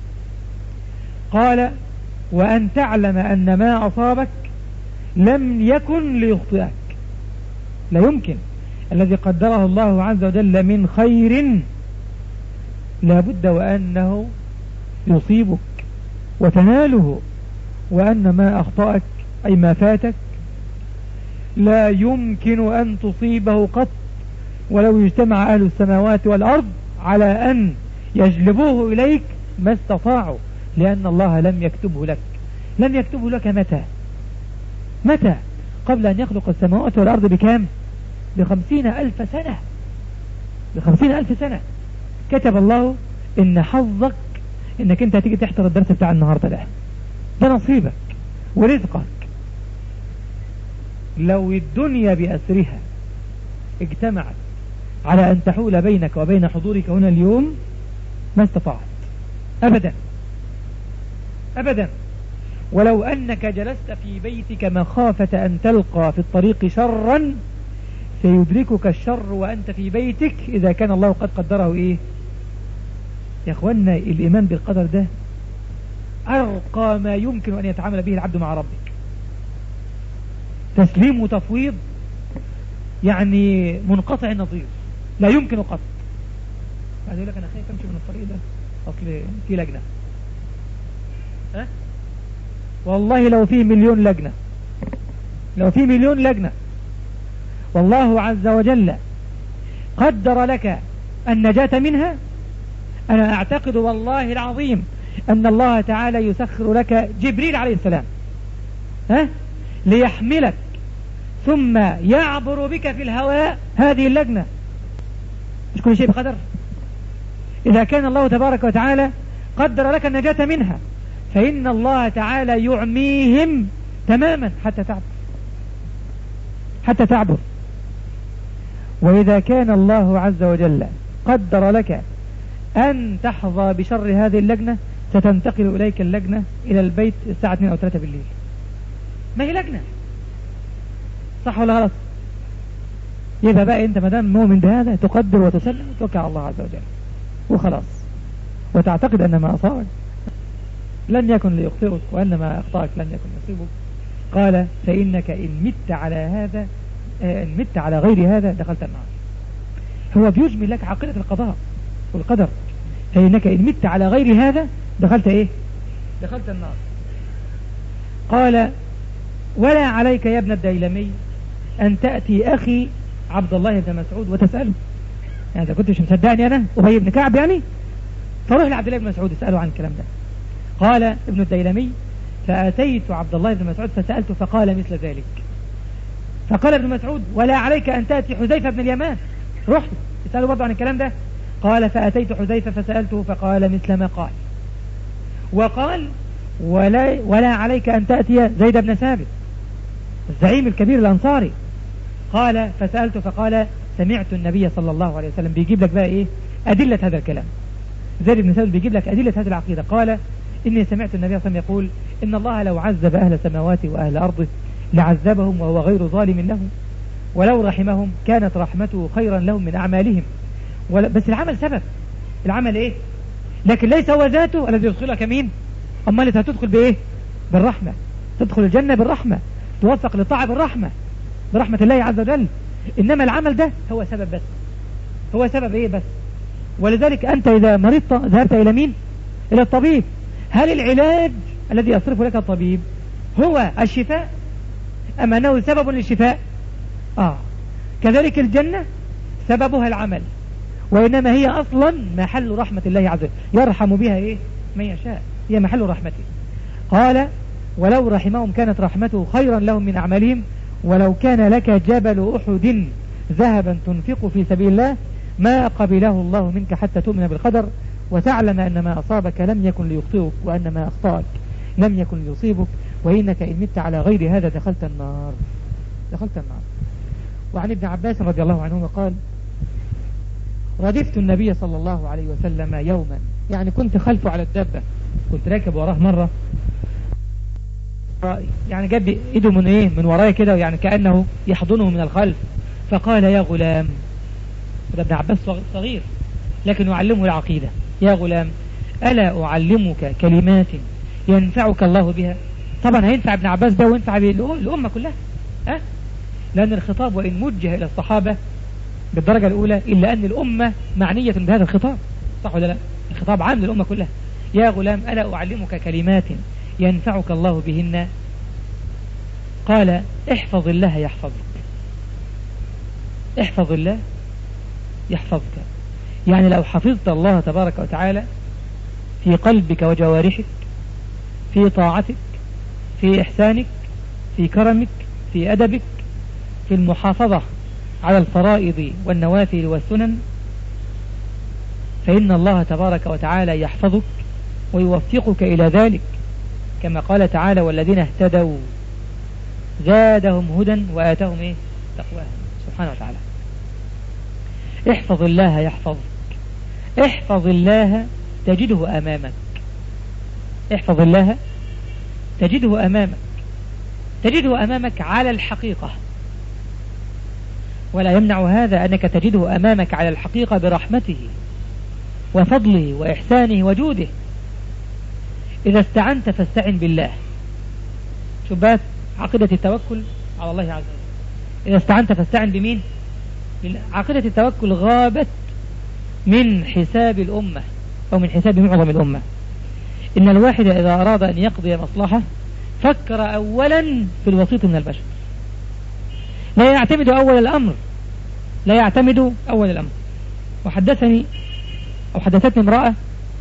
Speaker 1: قال وأن تعلم أن ما أصابك لم يكن ليخطئك، لا يمكن، الذي قدره الله عز وجل من خير لابد وأنه يصيبك وتناله، وأن ما أخطأك أي ما فاتك لا يمكن أن تصيبه قط، ولو اجتمع أهل السماوات والأرض على أن يجلبوه إليك ما استطاعوا، لأن الله لم يكتبه لك. لم يكتبه لك متى؟ متى؟ قبل أن يخلق السماوات والأرض بكام؟ بخمسين ألف سنة، بخمسين ألف سنة كتب الله إن حظك إنك أنت هتيجي تحضر الدرس بتاع النهاردة ده، ده نصيبك ورزقك. لو الدنيا بأسرها اجتمعت على أن تحول بينك وبين حضورك هنا اليوم ما استطاعت، أبدا أبدا. ولو أنك جلست في بيتك مخافة أن تلقى في الطريق شرا سيدركك الشر وأنت في بيتك إذا كان الله قد قدره. إيه يا أخوانا، الإيمان بالقدر ده أرقى ما يمكن أن يتعامل به العبد مع ربك. تسليم وتفويض يعني منقطع النظير، لا يمكن قط. بعد يقول لك أنا خايف أمشي من الطريق ده أصل في لجنة. ها؟ والله لو في مليون لجنة، لو في مليون لجنة والله عز وجل قدر لك النجاة منها، أنا أعتقد والله العظيم أن الله تعالى يسخر لك جبريل عليه السلام ها ليحملك ثم يعبر بك في الهواء هذه اللجنة. مش كل شيء بقدر. إذا كان الله تبارك وتعالى قدر لك النجاة منها فإن الله تعالى يعميهم تماما حتى تعبر، حتى تعبر. وإذا كان الله عز وجل قدر لك أن تحظى بشر هذه اللجنة ستنتقل إليك اللجنة إلى البيت الساعة اثنين أو ثلاثة بالليل. ما هي لجنة، صح ولا غلط؟ يبقى بقى أنت مدام مؤمن بهذا تقدر وتسلم وتوكل على الله عز وجل وخلاص، وتعتقد أن ما أصابك لن يكن ليخطئك وأن ما أخطأك لن يكن يصيبك. قال فإنك إن مت على هذا إن مت على غير هذا دخلت النار. هو بيجمل لك عقيدة القضاء والقدر. فإنك إن مت على غير هذا دخلت إيه؟ دخلت النار. قال ولا عليك يا ابن الديلمي أن تأتي أخي عبد الله بن مسعود وتسأله. يعني إذا كنت مش مصدقني أنا أبي بن كعب يعني فروح لعبد الله بن مسعود اسأله عن الكلام ده. قال ابن الديلمي فأتيت عبد الله بن مسعود فسألته فقال مثل ذلك. فقال ابن مسعود ولا عليك أن تأتي حذيفة بن اليمان، رحت اسأله برضه عن الكلام ده. قال فأتيت حذيفة فسألته فقال مثل ما قال. وقال ولا, ولا عليك أن تأتي زيد بن ثابت الزعيم الكبير الأنصاري. قال فسألته فقال سمعت النبي صلى الله عليه وسلم. بيجيب لك بقى إيه أدلة هذا الكلام. زيد بن ثابت بيجيب لك أدلة هذه العقيدة. قال إني سمعت النبي صلى الله عليه وسلم يقول إن الله لو عذب أهل سماواته وأهل أرضه لعذبهم وهو غير ظالم لهم، ولو رحمهم كانت رحمته خيرا لهم من أعمالهم. بس العمل سبب، العمل إيه؟ لكن ليس هو ذاته الذي يدخلك مين؟ أمال هتدخل بإيه؟ بالرحمة. تدخل الجنة بالرحمة، توفق للطاعة بالرحمة، برحمة الله عز وجل. إنما العمل ده هو سبب بس، هو سبب إيه بس. ولذلك أنت إذا مرضت ذهبت إلى مين؟ إلى الطبيب. هل العلاج الذي يصرف لك الطبيب هو الشفاء أم أنه سبب للشفاء؟ آه كذلك الجنة سببها العمل، وإنما هي أصلا محل رحمة الله عز وجل، يرحم بها إيه؟ من يشاء، هي محل رحمته. قال ولو رحمهم كانت رحمته خيرا لهم من أعمالهم، ولو كان لك جبل أحد ذهبا تنفق في سبيل الله ما قبله الله منك حتى تؤمن بالقدر وتعلم أن ما أصابك لم يكن ليخطئك وأن ما أخطأك لم يكن ليصيبك، وإنك إن مت على غير هذا دخلت النار، دخلت النار. وعن ابن عباس رضي الله عنهما قال ردفت النبي صلى الله عليه وسلم يوما، يعني كنت خلفه على الدابة، كنت راكب وراه مرة، يعني جاب ايده من ايه من ورايا كده، يعني كأنه يحضنه من الخلف. فقال يا غلام، ده ابن عباس صغير لكن يعلمه العقيدة، يا غلام ألا أعلمك كلمات ينفعك الله بها؟ طبعا هينفع ابن عباس ده وينفع الأمة كلها، أه؟ لأن الخطاب وإن موجه إلى الصحابة بالدرجة الأولى إلا أن الأمة معنية بهذا الخطاب، صح ولا لا؟ الخطاب عام للأمة كلها. يا غلام ألا أعلمك كلمات ينفعك الله بهن؟ قال احفظ الله يحفظك، احفظ الله يحفظك. يعني لو حفظت الله تبارك وتعالى في قلبك وجوارحك، في طاعتك، في إحسانك، في كرمك، في أدبك، في المحافظة على الفرائض والنوافل والسنن، فإن الله تبارك وتعالى يحفظك ويوفقك إلى ذلك، كما قال تعالى والذين اهتدوا زادهم هدى وآتاهم إيه؟ تقواهم، سبحانه وتعالى. احفظ الله يحفظك، احفظ الله تجده أمامك. احفظ الله تجده أمامك، تجده أمامك على الحقيقة، ولا يمنع هذا أنك تجده أمامك على الحقيقة برحمته وفضله وإحسانه وجوده. إذا استعنت فاستعن بالله. شبات عقيدة التوكل على الله عز وجل. إذا استعنت فاستعن بمين؟ بالله. عقيدة التوكل غابت من حساب الأمة أو من حساب معظم الأمة. إن الواحد إذا أراد أن يقضي مصلحة فكر أولا في الوسيط من البشر، لا يعتمد أول الأمر، لا يعتمد أول الأمر. وحدثني أو حدثتني امرأة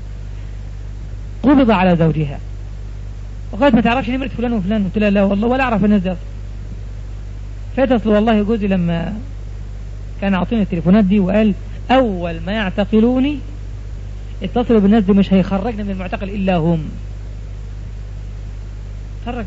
Speaker 1: قبض على زوجها وقالت ما تعرفش نمرة فلان وفلان. قلت لها لا والله ولا أعرف الناس دي أصلا. فاتصل والله جوزي لما كان عاطيني التليفونات دي وقال أول ما يعتقلوني اتصلوا بالناس دي، مش هيخرجنا من المعتقل إلا هم. خرج.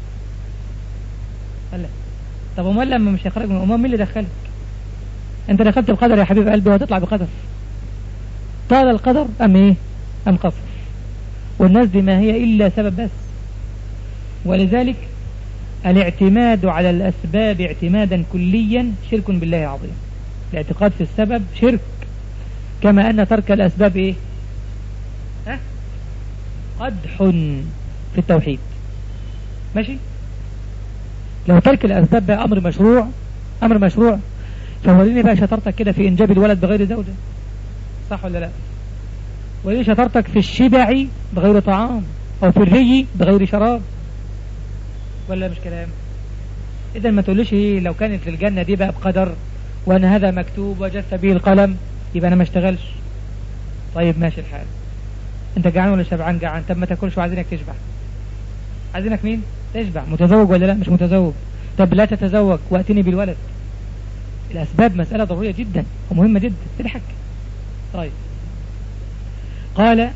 Speaker 1: قال لا. طب امال لما مش هيخرج من امال مين اللي دخلك؟ انت دخلت القدر يا حبيب قلبي وهتطلع بقدر. طال القدر ام ايه؟ ام قصر. والناس دي ما هي الا سبب بس. ولذلك الاعتماد على الاسباب اعتمادا كليا شرك بالله العظيم. الاعتقاد في السبب شرك، كما ان ترك الاسباب ايه؟ ها؟ قدح في التوحيد. ماشي؟ لو ترك الأسباب بقى أمر مشروع، أمر مشروع، فوريني بقى شطارتك كده في إنجاب الولد بغير زوجة، صح ولا لا؟ وريني شطارتك في الشبع بغير طعام، أو في الري بغير شراب، ولا مش كلام؟ إذا ما تقوليش إيه لو كانت في الجنة دي بقى بقدر وأن هذا مكتوب وجث به القلم يبقى أنا ما اشتغلش. طيب ماشي الحال. أنت جعان ولا شبعان؟ جعان. طب ما تاكلش وعايزينك تشبع. عايزينك مين؟ تشبع. متزوج ولا لا؟ مش متزوج. طب لا تتزوج واتني بالولد. الأسباب مسألة ضرورية جدا ومهمة جدا. تضحك. طيب قال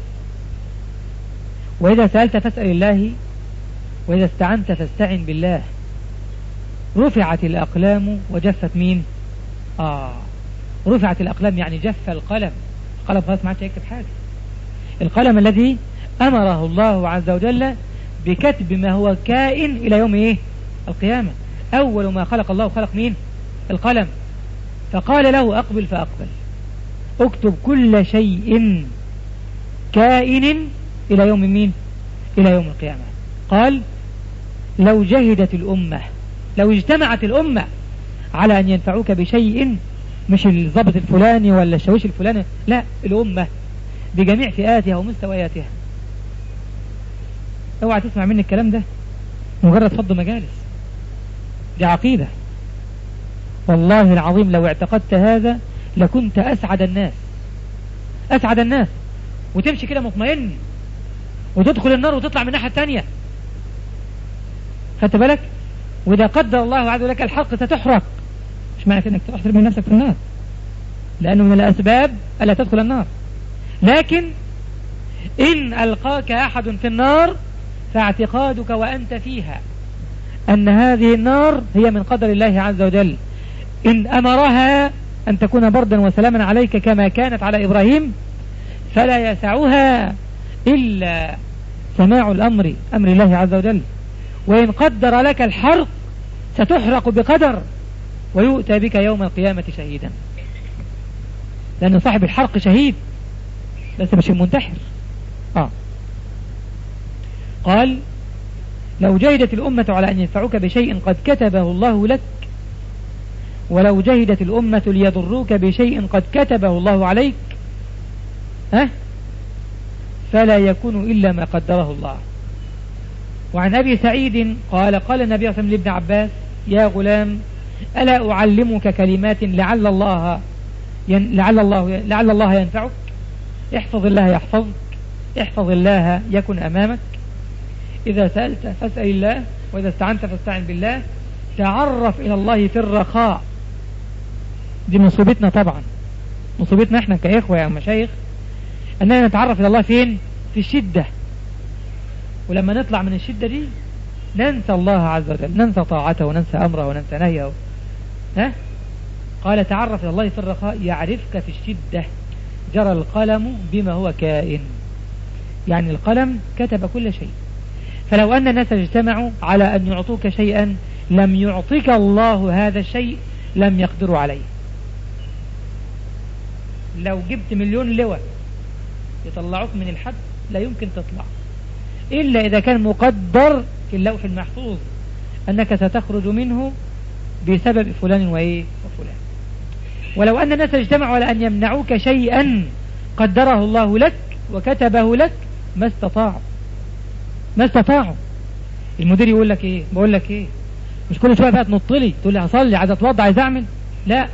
Speaker 1: وإذا سألت فاسأل الله وإذا استعنت فاستعن بالله. رفعت الأقلام وجفت مين؟ آه رفعت الأقلام يعني جف القلم. القلم خلاص ما عادش يكتب حاجة. القلم الذي أمره الله عز وجل بكتب ما هو كائن إلى يوم إيه؟ القيامة. أول ما خلق الله خلق مين؟ القلم. فقال له أقبل فأقبل، اكتب كل شيء كائن إلى يوم مين؟ إلى يوم القيامة. قال لو جهدت الأمة، لو اجتمعت الأمة على أن ينفعوك بشيء، مش الضبط الفلاني ولا الشويش الفلاني، لا، الأمة بجميع فئاتها ومستوياتها. اوعى تسمع مني الكلام ده مجرد فض مجالس، دي عقيدة. والله العظيم لو اعتقدت هذا لكنت أسعد الناس، أسعد الناس، وتمشي كده مطمئن وتدخل النار وتطلع من الناحية التانية. خدت بالك؟ وإذا قدر الله عز وجل لك الحرق ستحرق. مش معنى انك تحترم من نفسك في النار، لأنه من الأسباب ألا تدخل النار. لكن إن ألقاك أحد في النار فاعتقادك وأنت فيها أن هذه النار هي من قدر الله عز وجل. إن أمرها أن تكون بردا وسلاما عليك كما كانت على إبراهيم فلا يسعها إلا سماع الأمر، أمر الله عز وجل. وإن قدر لك الحرق ستحرق بقدر ويؤتى بك يوم القيامة شهيدا، لأن صاحب الحرق شهيد بس مش المنتحر. آه. قال لو جهدت الأمة على أن ينفعوك بشيء قد كتبه الله لك، ولو جهدت الأمة ليضروك بشيء قد كتبه الله عليك، ها فلا يكون إلا ما قدره الله. وعن أبي سعيد قال قال النبي صلى الله عليه وسلم لابن عباس يا غلام ألا أعلمك كلمات لعل الله ين... لعل الله لعل الله ينفعك. احفظ الله يحفظك، احفظ الله يكن أمامك. إذا سألت فاسأل الله وإذا استعنت فاستعن بالله. تعرف إلى الله في الرخاء. دي مصيبتنا طبعا، مصيبتنا احنا كإخوة يا مشايخ أننا نتعرف إلى الله فين؟ في الشدة. ولما نطلع من الشدة دي ننسى الله عز وجل، ننسى طاعته وننسى أمره وننسى نهيه. ها؟ قال تعرف إلى الله في الرخاء يعرفك في الشدة. جرى القلم بما هو كائن. يعني القلم كتب كل شيء. فلو أن الناس اجتمعوا على أن يعطوك شيئا لم يعطيك الله هذا الشيء لم يقدروا عليه. لو جبت مليون لواء يطلعوك من الحد لا يمكن تطلع إلا إذا كان مقدر في اللوح المحفوظ أنك ستخرج منه بسبب فلان وإيه وفلان. ولو أن الناس اجتمعوا على أن يمنعوك شيئا قدره الله لك وكتبه لك ما استطاعوا ما استطاعوا. المدير يقول لك إيه بقول لك إيه مش كل شوية بقى تنط لي تقول لي هصلي عايز اتوضع عايز اعمل. لا،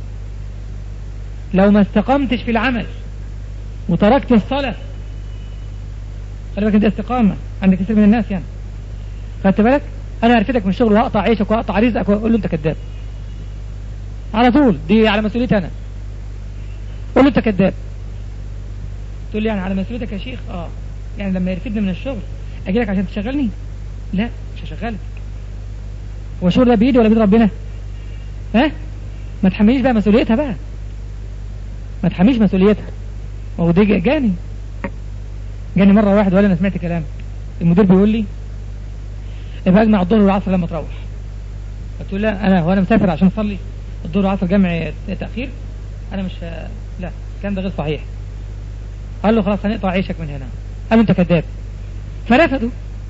Speaker 1: لو ما استقمتش في العمل وتركت الصلاة خلي بالك دي استقامة عند كثير من الناس يعني. خدت بالك انا هرفدك من الشغل وهقطع عيشك وهقطع رزقك واقول له انت كذاب على طول. دي على مسؤوليتي انا. قول له انت كذاب. تقول لي يعني على مسؤوليتك يا شيخ. اه يعني لما يرفدني من الشغل اجي لك عشان تشغلني؟ لا مش هشغلك. هو الشغل ده بايدي ولا بايد ربنا؟ ها ما تحمليش بقى مسؤوليتها بقى ما تحمليش مسؤوليتها. هو دي جاني جاني مرة واحد وقال انا سمعت كلام المدير بيقول لي ابقى اجمع الظهر والعصر لما تروح. قلت له لا انا هو انا مسافر عشان اصلي الظهر والعصر جمع تاخير انا مش لا الكلام ده غير صحيح. قال له خلاص هنقطع عيشك من هنا. قال له انت كذاب فرفضوا.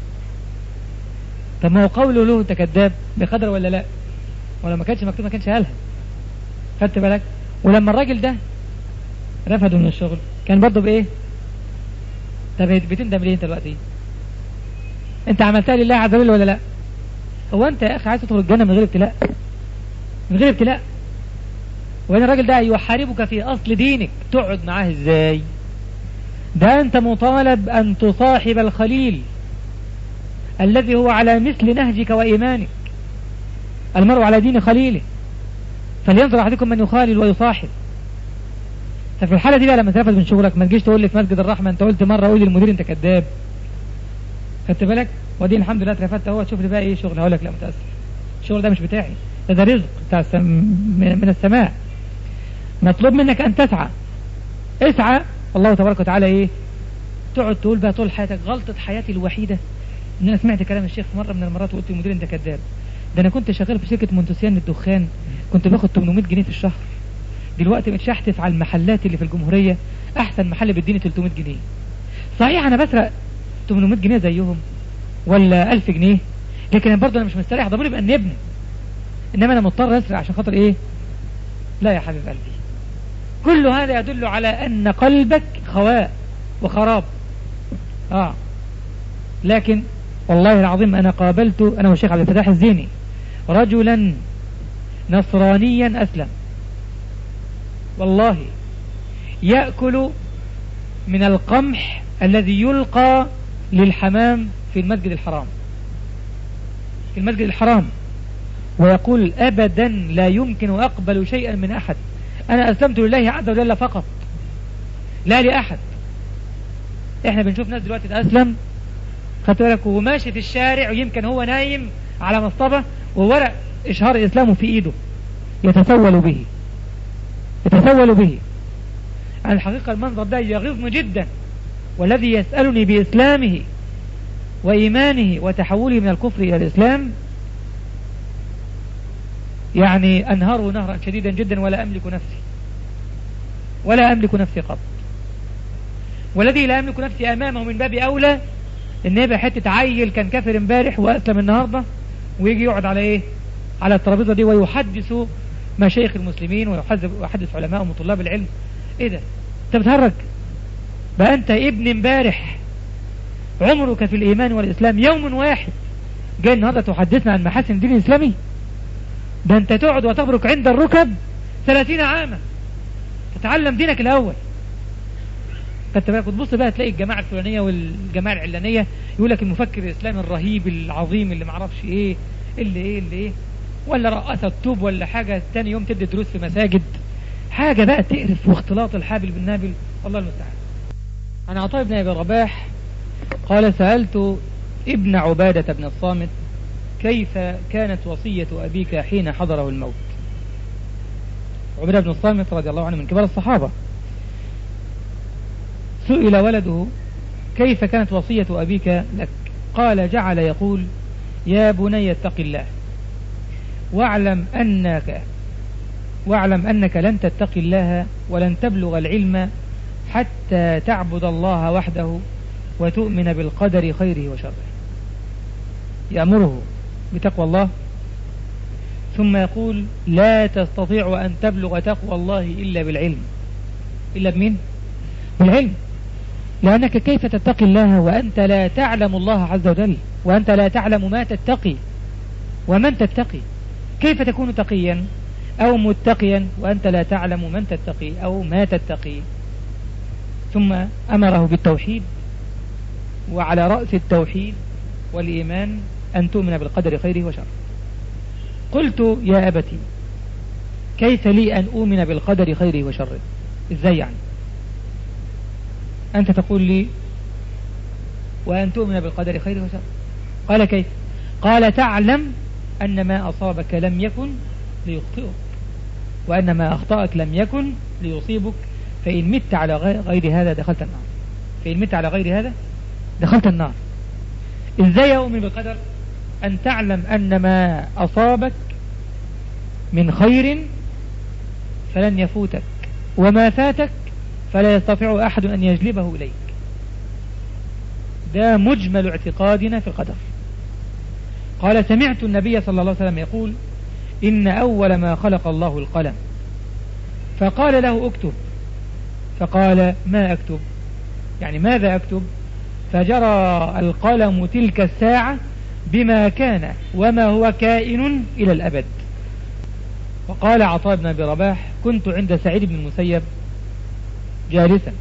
Speaker 1: طب ما هو قوله له انت كذاب بقدر ولا لا؟ ولا ما كانش مكتوب ما كانش قالها. خدت بالك؟ ولما الراجل ده رفضه من الشغل كان برضه بايه؟ طب بتندم ليه انت دلوقتي؟ انت عملتها لله عز وجل ولا لا؟ هو انت يا اخي عايز تدخل الجنه من غير ابتلاء؟ من غير ابتلاء. وان الراجل ده يحاربك في اصل دينك تقعد معاه ازاي؟ ده انت مطالب ان تصاحب الخليل الذي هو على مثل نهجك وإيمانك. المرء على دين خليله فلينظر أحدكم من يخالل ويصاحب. ففي الحالة دي بقى لما ترفض من شغلك ما تجيش تقول لي في مسجد الرحمة انت قلت مرة قول للمدير انت كذاب. خدت بالك؟ ودي الحمد لله اترفدت اهو. تشوف لي بقى ايه شغل؟ هقول لك لا متأسف الشغل ده مش بتاعي ده, ده رزق بتاع السم... من السماء. مطلوب منك ان تسعى. اسعى. الله تبارك وتعالى ايه تقعد تقول بقى طول حياتك غلطة حياتي الوحيدة ان انا سمعت كلام الشيخ مرة من المرات وقلت للمدير انت كذاب. ده انا كنت شغال في شركة منتسيان للدخان كنت باخد ثمانمائة جنيه في الشهر. دلوقتي متشحتف على المحلات اللي في الجمهورية احسن محل بيديني ثلاثمائة جنيه. صحيح انا بسرق ثمانمائة جنيه زيهم ولا ألف جنيه لكن برضه انا مش مستريح ضميري يبقى النبن. انما انا مضطر اسرق عشان خاطر ايه؟ لا يا حبيب قلبي. كل هذا يدل على ان قلبك خواء وخراب. اه لكن والله العظيم انا قابلت انا والشيخ عبد الفتاح الزيني رجلا نصرانيا اسلم والله يأكل من القمح الذي يلقى للحمام في المسجد الحرام في المسجد الحرام ويقول ابدا لا يمكن اقبل شيئا من احد. انا اسلمت لله عز وجل فقط لا لأحد. احنا بنشوف ناس دلوقتي تأسلم خدت بالك وماشي في الشارع ويمكن هو نايم على مصطبة وورق اشهار اسلامه في ايده يتسول به يتسول به. عن الحقيقة المنظر ده يغيظني جدا. والذي يسألني بإسلامه وإيمانه وتحوله من الكفر إلى الإسلام يعني أنهاره نهرا شديدا جدا ولا أملك نفسي ولا أملك نفسي قط. والذي لا أملك نفسي أمامه من باب أولى إن يبقى حتة عيل كان كافر امبارح وأسلم النهاردة ويجي يقعد على إيه على الترابيزة دي ويحدث مشايخ المسلمين ويحدث علماء وطلاب العلم. إيه ده أنت بتهرج بقى؟ أنت ابن امبارح عمرك في الإيمان والإسلام يوم واحد جاي النهاردة تحدثنا عن محاسن الدين الإسلامي؟ ده أنت تقعد وتبرك عند الركب ثلاثين عاما تتعلم دينك الأول. خدت بالك وتبص بقى تلاقي الجماعة الفلانية والجماعة العلانية يقول لك المفكر الإسلامي الرهيب العظيم اللي معرفش إيه اللي إيه اللي إيه ولا رقصة الطوب ولا حاجة تاني يوم تدي دروس في مساجد. حاجة بقى تقرف واختلاط الحابل بالنابل الله المستعان. عن عطاء بن أبي رباح قال سألت ابن عبادة بن الصامت كيف كانت وصية أبيك حين حضره الموت. عبادة بن الصامت رضي الله عنه من كبار الصحابة سئل ولده كيف كانت وصية أبيك لك؟ قال جعل يقول يا بني اتق الله واعلم أنك واعلم أنك لن تتقي الله ولن تبلغ العلم حتى تعبد الله وحده وتؤمن بالقدر خيره وشره. يأمره بتقوى الله ثم يقول لا تستطيع أن تبلغ تقوى الله إلا بالعلم. إلا بمين؟ بالعلم. لأنك كيف تتقي الله وأنت لا تعلم الله عز وجل، وأنت لا تعلم ما تتقي ومن تتقي؟ كيف تكون تقيا أو متقيا وأنت لا تعلم من تتقي أو ما تتقي؟ ثم أمره بالتوحيد، وعلى رأس التوحيد والإيمان أن تؤمن بالقدر خيره وشره. قلت يا أبتي كيف لي أن أؤمن بالقدر خيره وشره؟ إزاي يعني؟ أنت تقول لي وأن تؤمن بالقدر خيره وشره. قال كيف؟ قال تعلم أن ما أصابك لم يكن ليخطئك، وأن ما أخطأك لم يكن ليصيبك، فإن مت على غير هذا دخلت النار. فإن مت على غير هذا دخلت النار. إزاي أؤمن بالقدر؟ أن تعلم أن ما أصابك من خير فلن يفوتك، وما فاتك فلا يستطيع أحد أن يجلبه إليك. ده مجمل اعتقادنا في القدر. قال سمعت النبي صلى الله عليه وسلم يقول إن أول ما خلق الله القلم فقال له اكتب، فقال ما أكتب؟ يعني ماذا أكتب؟ فجرى القلم تلك الساعة بما كان وما هو كائن إلى الأبد. وقال عطاء بن أبي رباح كنت عند سعيد بن المسيب جالسا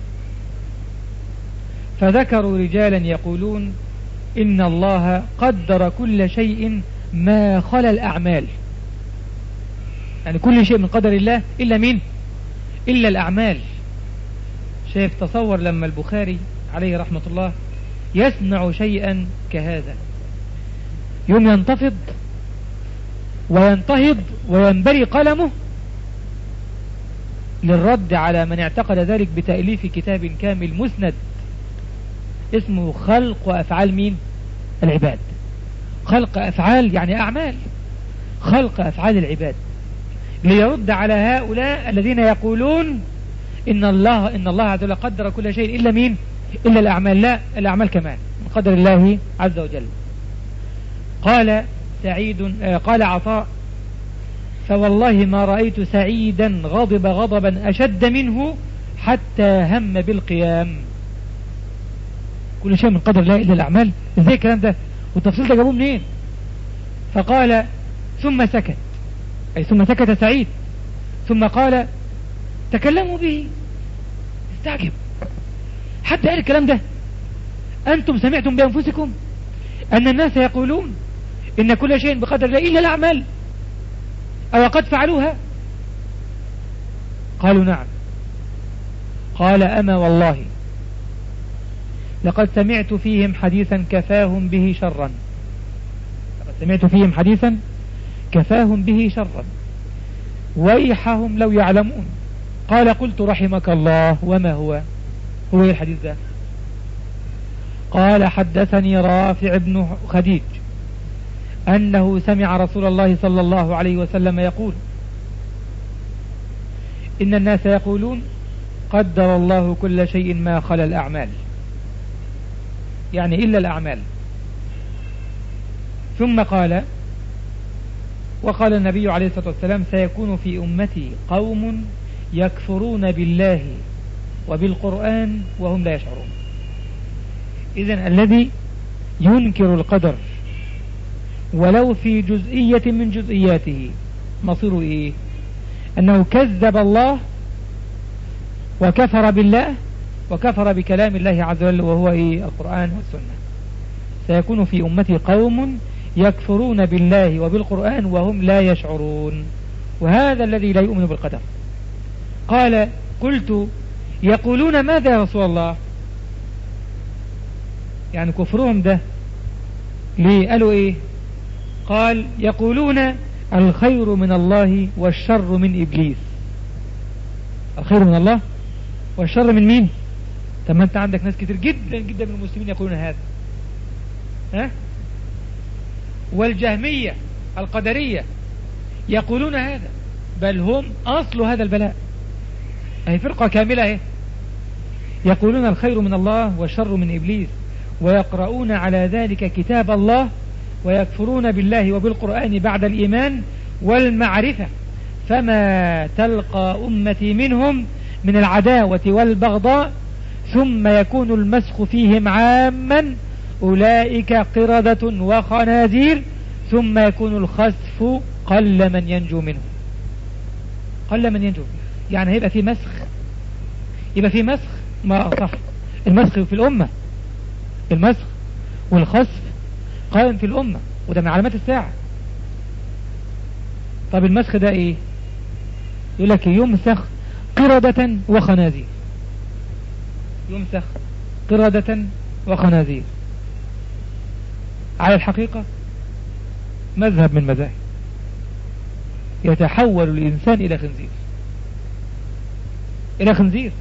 Speaker 1: فذكروا رجالا يقولون إن الله قدر كل شيء ما خلا الأعمال، يعني كل شيء من قدر الله إلا مين؟ إلا الأعمال. شايف؟ تصور لما البخاري عليه رحمة الله يسمع شيئا كهذا يوم ينتفض وينتهض وينبري قلمه للرد على من اعتقد ذلك بتأليف كتاب كامل مسند اسمه خلق وأفعال مين؟ العباد. خلق أفعال يعني أعمال، خلق أفعال العباد، ليرد على هؤلاء الذين يقولون إن الله إن الله عز وجل قدر كل شيء إلا مين؟ إلا الأعمال. لا، الأعمال كمان من قدر الله عز وجل. قال سعيد قال عطاء فوالله ما رأيت سعيدا غضب غضبا أشد منه حتى هم بالقيام. كل شيء من قدر الله إلا الأعمال. إزاي الكلام ده؟ والتفصيل ده جابوه منين؟ فقال ثم سكت، أي ثم سكت سعيد، ثم قال تكلموا به. استعجب، حتى قال الكلام ده؟ أنتم سمعتم بأنفسكم أن الناس يقولون إن كل شيء بقدر الله إلا الأعمال، أو قد فعلوها؟ قالوا نعم. قال أما والله لقد سمعت فيهم حديثا كفاهم به شرا، لقد سمعت فيهم حديثا كفاهم به شرا ويحهم لو يعلمون. قال قلت رحمك الله وما هو؟ هو ايه الحديث ده؟ قال حدثني رافع بن خديج أنه سمع رسول الله صلى الله عليه وسلم يقول إن الناس يقولون قدر الله كل شيء ما خلا الأعمال، يعني إلا الأعمال. ثم قال وقال النبي عليه الصلاة والسلام سيكون في أمتي قوم يكفرون بالله وبالقرآن وهم لا يشعرون. إذن الذي ينكر القدر ولو في جزئية من جزئياته مصيره إيه؟ أنه كذب الله وكفر بالله وكفر بكلام الله عز وجل وهو إيه؟ القرآن والسنة. سيكون في أمتي قوم يكفرون بالله وبالقرآن وهم لا يشعرون، وهذا الذي لا يؤمن بالقدر. قال قلت يقولون ماذا يا رسول الله؟ يعني كفرهم ده ليه؟ قالوا إيه؟ قال يقولون الخير من الله والشر من إبليس. الخير من الله والشر من مين؟ طب ما انت عندك ناس كتير جدا جدا من المسلمين يقولون هذا. ها؟ والجهمية القدرية يقولون هذا، بل هم أصل هذا البلاء. هي فرقة كاملة هي. يقولون الخير من الله والشر من إبليس، ويقرؤون على ذلك كتاب الله، ويكفرون بالله وبالقرآن بعد الإيمان والمعرفة، فما تلقى أمتي منهم من العداوة والبغضاء، ثم يكون المسخ فيهم عاما، أولئك قردة وخنازير، ثم يكون الخسف قل من ينجو منهم. قل من ينجو، يعني هيبقى في مسخ، يبقى في مسخ. ما صح، المسخ في الأمة، المسخ والخسف قائم في الأمة، وده من علامات الساعة. طب المسخ ده ايه؟ يقول لك يمسخ قردة وخنازير، يمسخ قردة وخنازير. على الحقيقة مذهب من مذاهب، يتحول الإنسان إلى خنزير، إلى خنزير،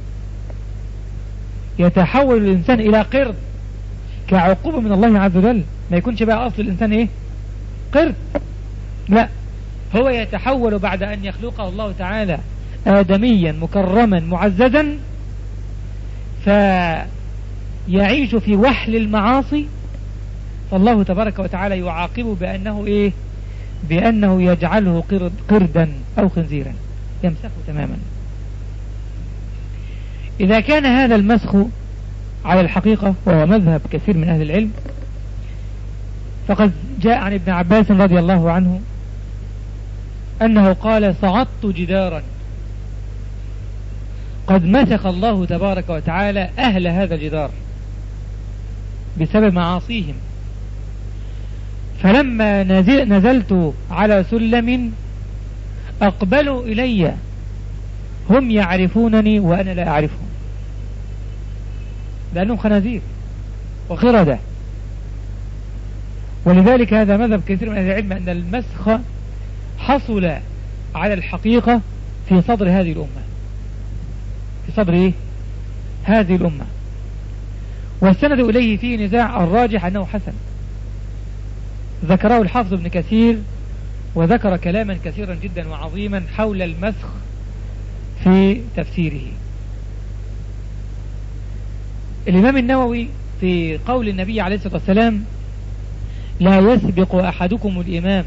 Speaker 1: يتحول الإنسان إلى قرد كعقوبة من الله عز وجل. ما يكونش بقى أصل الإنسان إيه؟ قرد، لا، هو يتحول بعد أن يخلقه الله تعالى آدميا مكرما معززا، فيعيش في وحل المعاصي، فالله تبارك وتعالى يعاقبه بأنه إيه؟ بأنه يجعله قرد قردا أو خنزيرا، يمسخه تماما. إذا كان هذا المسخ على الحقيقة وهو مذهب كثير من أهل العلم، فقد جاء عن ابن عباس رضي الله عنه أنه قال: صعدت جدارا قد مسخ الله تبارك وتعالى أهل هذا الجدار بسبب معاصيهم، فلما نزلت على سلم أقبلوا إلي، هم يعرفونني وأنا لا أعرفهم، لأنهم خنازير وخردة. ولذلك هذا مذهب كثير من أهل العلم أن المسخ حصل على الحقيقة في صدر هذه الأمة، في صدر إيه؟ هذه الأمة، والسند إليه فيه نزاع، الراجح أنه حسن، ذكره الحافظ ابن كثير، وذكر كلاما كثيرا جدا وعظيما حول المسخ في تفسيره. الإمام النووي في قول النبي عليه الصلاة والسلام: لا يسبق أحدكم الإمام،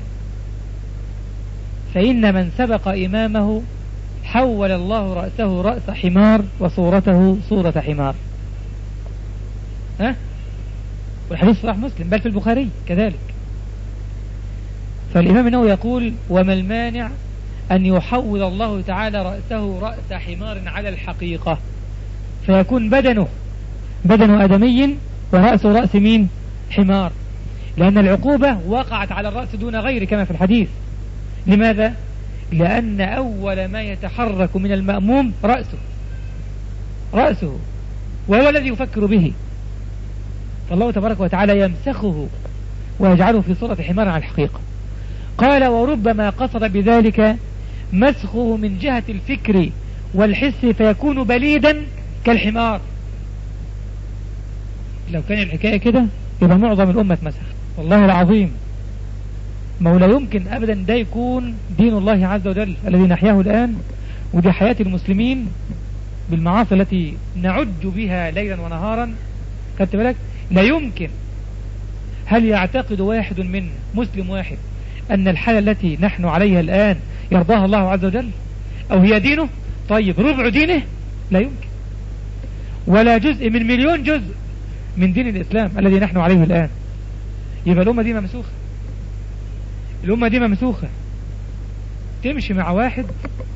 Speaker 1: فإن من سبق إمامه حول الله رأسه رأس حمار وصورته صورة حمار. ها؟ والحديث صحيح مسلم، بل في البخاري كذلك. فالإمام النووي يقول: وما المانع أن يحول الله تعالى رأسه رأس حمار على الحقيقة، فيكون بدنه بدن آدمي ورأسه رأس مين؟ حمار، لأن العقوبة وقعت على الرأس دون غير كما في الحديث. لماذا؟ لأن أول ما يتحرك من المأموم رأسه رأسه وهو الذي يفكر به، فالله تبارك وتعالى يمسخه ويجعله في صورة حمار على الحقيقة. قال: وربما قصد بذلك مسخه من جهة الفكر والحس، فيكون بليدا كالحمار. لو كان الحكاية كده يبقى معظم الأمة اتمسخ، والله العظيم. ما هو لا يمكن أبدا ده يكون دين الله عز وجل الذي نحياه الآن، ودي حياة المسلمين بالمعاصي التي نعج بها ليلا ونهارا. خدت بالك؟ لا يمكن. هل يعتقد واحد منا، مسلم واحد، أن الحالة التي نحن عليها الآن يرضاها الله عز وجل أو هي دينه؟ طيب ربع دينه؟ لا يمكن، ولا جزء من مليون جزء من دين الإسلام الذي نحن عليه الآن. يبقى الأمة دي ممسوخة، الأمة دي ممسوخة. تمشي مع واحد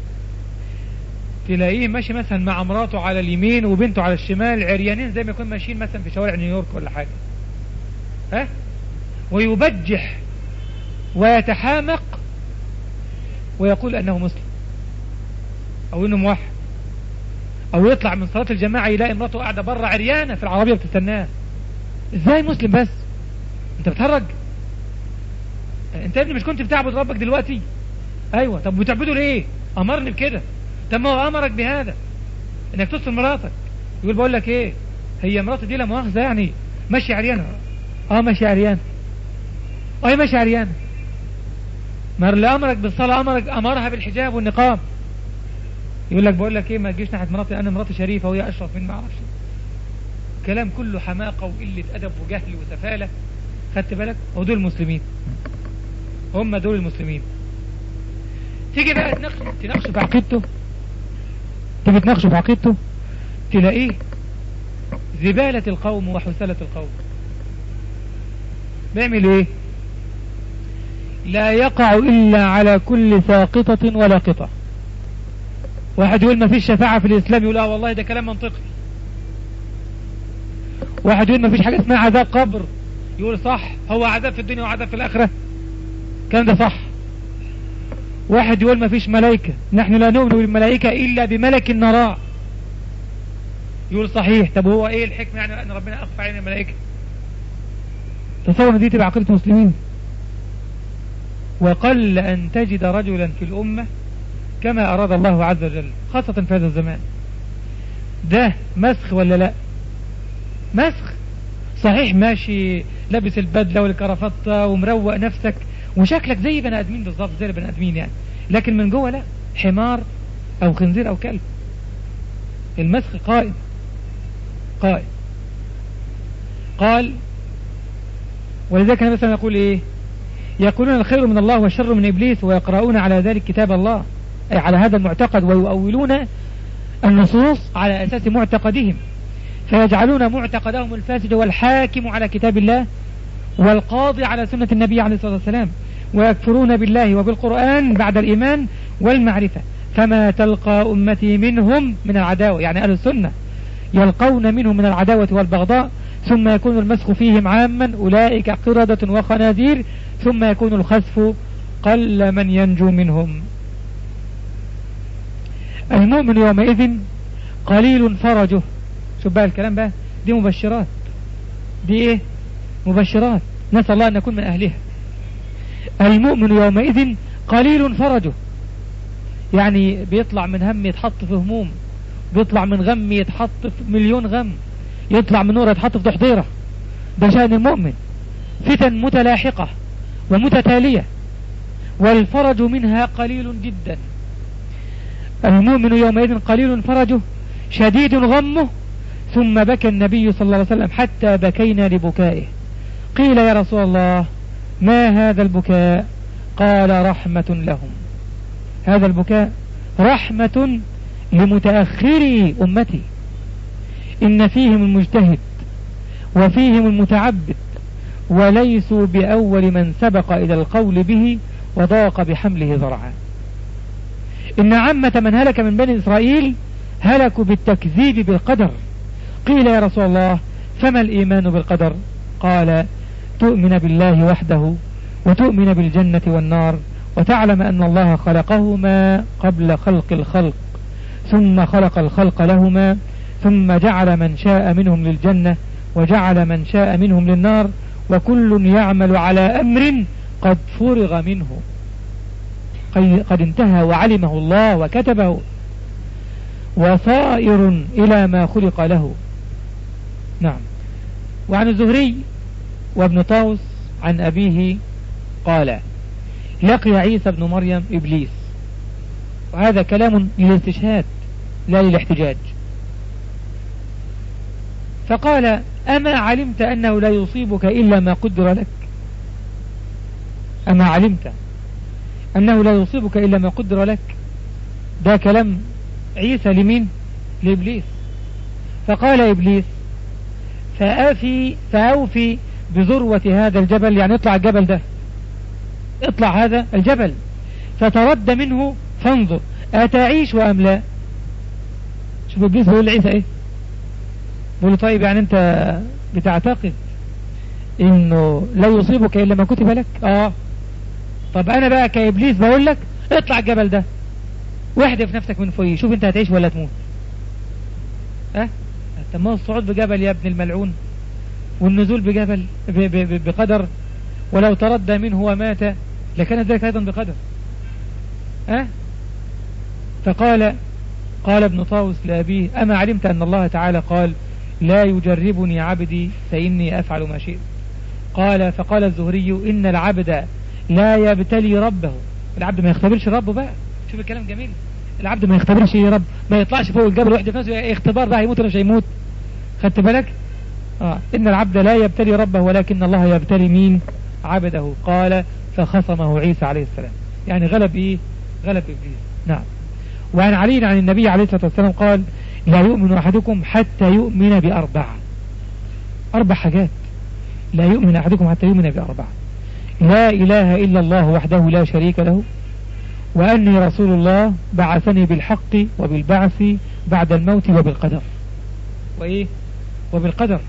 Speaker 1: تلاقيه ماشي مثلا مع مراته على اليمين وبنته على الشمال عريانين، زي ما يكون ماشيين مثلا في شوارع نيويورك ولا حاجة، ها؟ ويبجح ويتحامق ويقول أنه مسلم أو أنه موحد، أو يطلع من صلاة الجماعة يلاقي مراته قاعدة برا عريانة في العربية بتستناه. إزاي مسلم بس؟ أنت بتهرج؟ أنت يا ابني مش كنت بتعبد ربك دلوقتي؟ أيوة، طب بتعبده ليه؟ أمرني بكده. طب ما هو أمرك بهذا، إنك تصل مراتك، يقول بقول لك ايه، هي مراتي دي لا مؤاخذة يعني ماشي عريانة. اه ماشي عريانة، اه ماشي عريانة. ما اللي امرك بالصلاة امرك امرها بالحجاب والنقاب. يقول لك بقول لك ايه، ما تجيش ناحية مراتي، انا مراتي شريفة وهي اشرف من ما اعرفش. كلام كله حماقة وقلة ادب وجهل وسفالة. خدت بالك؟ ودول المسلمين، هم دول المسلمين. تيجي بقى تناقشه تناقشه في عقيدته، تيجي تناقشه في عقيدته تلاقيه زبالة القوم وحسالة القوم. بيعمل ايه؟ لا يقع الا على كل ساقطة ولا قطة. واحد يقول ما فيش شفاعة في الاسلام، يقول اه والله ده كلام منطقي. واحد يقول ما فيش حاجة اسمها عذاب قبر، يقول صح، هو عذاب في الدنيا وعذاب في الاخرة، كان ده صح. واحد يقول ما فيش ملائكة، نحن لا نؤمن بالملائكة الا بملك نراه، يقول صحيح. طب هو ايه الحكمة يعني ان ربنا اخفى علينا الملائكة؟ تصور ان دي تبقى عقيدة مسلمين. وقل ان تجد رجلا في الامة كما اراد الله عز وجل، خاصة في هذا الزمان. ده مسخ ولا لا؟ مسخ صحيح، ماشي لابس البدلة والكرافتة ومروق نفسك وشكلك زي بني ادمين بالظبط، زي البني ادمين يعني، لكن من جوه لا، حمار او خنزير او كلب. المسخ قائم قائم. قال ولذلك النبي مثلا يقول ايه؟ يقولون الخير من الله والشر من ابليس، ويقرؤون على ذلك كتاب الله، اي على هذا المعتقد، ويؤولون النصوص على اساس معتقدهم، فيجعلون معتقدهم الفاسد والحاكم على كتاب الله والقاضي على سنة النبي عليه الصلاة والسلام، ويكفرون بالله وبالقرآن بعد الإيمان والمعرفة. فما تلقى أمتي منهم من العداوة، يعني أهل السنة يلقون منهم من العداوة والبغضاء، ثم يكون المسخ فيهم عاما، أولئك قردة وخنازير، ثم يكون الخسف قل من ينجو منهم. المؤمن يومئذ قليل فرجه. شوف بقى الكلام بقى، دي مبشرات، دي ايه؟ مبشرات، نسأل الله أن نكون من أهلها. المؤمن يومئذ قليل فرجه، يعني بيطلع من هم يتحط في هموم، بيطلع من غم يتحط في مليون غم، يطلع من نور يتحط في تحضيرة. ده شأن المؤمن، فتن متلاحقة ومتتالية، والفرج منها قليل جدا. المؤمن يومئذ قليل فرجه شديد غمه. ثم بكى النبي صلى الله عليه وسلم حتى بكينا لبكائه. قيل يا رسول الله ما هذا البكاء؟ قال رحمة لهم. هذا البكاء رحمة لمتأخري أمتي، إن فيهم المجتهد وفيهم المتعبد، وليسوا بأول من سبق إلى القول به وضاق بحمله ذرعا. إن عامة من هلك من بني إسرائيل هلكوا بالتكذيب بالقدر. قيل يا رسول الله فما الإيمان بالقدر؟ قال تؤمن بالله وحده، وتؤمن بالجنة والنار، وتعلم أن الله خلقهما قبل خلق الخلق، ثم خلق الخلق لهما، ثم جعل من شاء منهم للجنة وجعل من شاء منهم للنار، وكل يعمل على أمر قد فرغ منه، قد انتهى وعلمه الله وكتبه، وصائر إلى ما خلق له. نعم. وعن الزهري وابن طاوس عن أبيه قال لقي عيسى بن مريم إبليس، وهذا كلام للاستشهاد لا للاحتجاج. فقال أما علمت أنه لا يصيبك إلا ما قدر لك؟ أما علمت أنه لا يصيبك إلا ما قدر لك؟ ده كلام عيسى لمين؟ لإبليس. فقال إبليس فأوفي, فأوفي بذروة هذا الجبل، يعني اطلع الجبل ده، اطلع هذا الجبل فترد منه فانظر أتعيش أم لا. شوف إبليس بيقول لعيسى إيه؟ بيقول له طيب يعني أنت بتعتقد إنه لا يصيبك إلا ما كتب لك؟ آه. طب أنا بقى كإبليس بقول لك اطلع الجبل ده واحدف نفسك من فوقيه، شوف أنت هتعيش ولا تموت. أه؟ طب ما هو الصعود بجبل يا ابن الملعون، والنزول بجبل بقدر، ولو تردى منه ومات لكان ذلك أيضا بقدر. أه؟ فقال قال ابن طاووس لأبيه أما علمت أن الله تعالى قال لا يجربني عبدي فإني أفعل ما شئت. قال فقال الزهري إن العبد لا يبتلي ربه. العبد ما يختبرش ربه بقى. شوف الكلام جميل. العبد ما يختبرش يا رب، ما يطلعش فوق الجبل واحد في نفسه اختبار بقى يموت ولا مش هيموت. خدت بالك؟ آه. إن العبد لا يبتلي ربه ولكن الله يبتلي مين؟ عبده. قال فخصمه عيسى عليه السلام، يعني غلب إيه؟ غلب إبليس. نعم. وعن علي عن النبي عليه الصلاة والسلام قال لا يؤمن أحدكم حتى يؤمن بأربع. أربع حاجات. لا يؤمن أحدكم حتى يؤمن بأربع: لا إله إلا الله وحده لا شريك له، وأني رسول الله بعثني بالحق وبالبعث بعد الموت وبالقدر. وإيه؟ وبالقدر.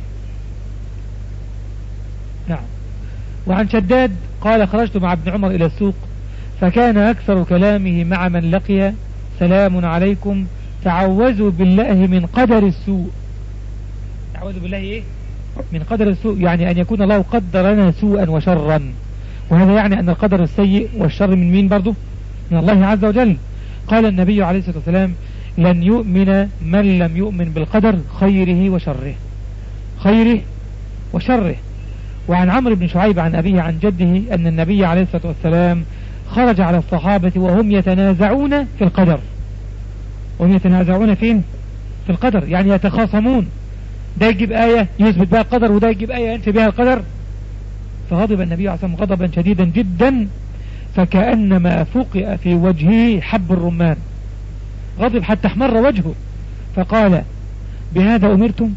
Speaker 1: نعم. وعن شداد قال خرجت مع ابن عمر إلى السوق فكان أكثر كلامه مع من لقي سلام عليكم تعوذوا بالله من قدر السوء. تعوذوا بالله إيه؟ من قدر السوء، يعني أن يكون الله قدر لنا سوءا وشرا، وهذا يعني أن القدر السيء والشر من مين برضه؟ من الله عز وجل. قال النبي عليه الصلاة والسلام لن يؤمن من لم يؤمن بالقدر خيره وشره. خيره وشره. وعن عمرو بن شعيب عن أبيه عن جده أن النبي عليه الصلاة والسلام خرج على الصحابة وهم يتنازعون في القدر. وهم يتنازعون فين؟ في القدر، يعني يتخاصمون، ده يجيب آية يثبت بها القدر وده يجيب آية ينفي بها القدر. فغضب النبي عليه الصلاة والسلام غضبا شديدا جدا فكأنما فقئ في وجهه حب الرمان. غضب حتى احمر وجهه فقال بهذا أمرتم؟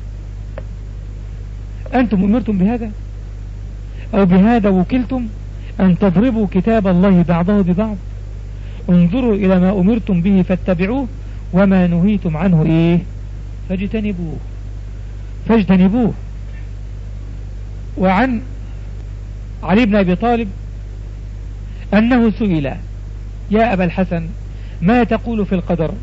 Speaker 1: أنتم أمرتم بهذا أو بهذا وكلتم أن تضربوا كتاب الله بعضه ببعض؟ انظروا إلى ما أمرتم به فاتبعوه وما نهيتم عنه إيه فاجتنبوه فاجتنبوه. وعن علي بن أبي طالب أنه سئل يا أبا الحسن ما تقول في القدر؟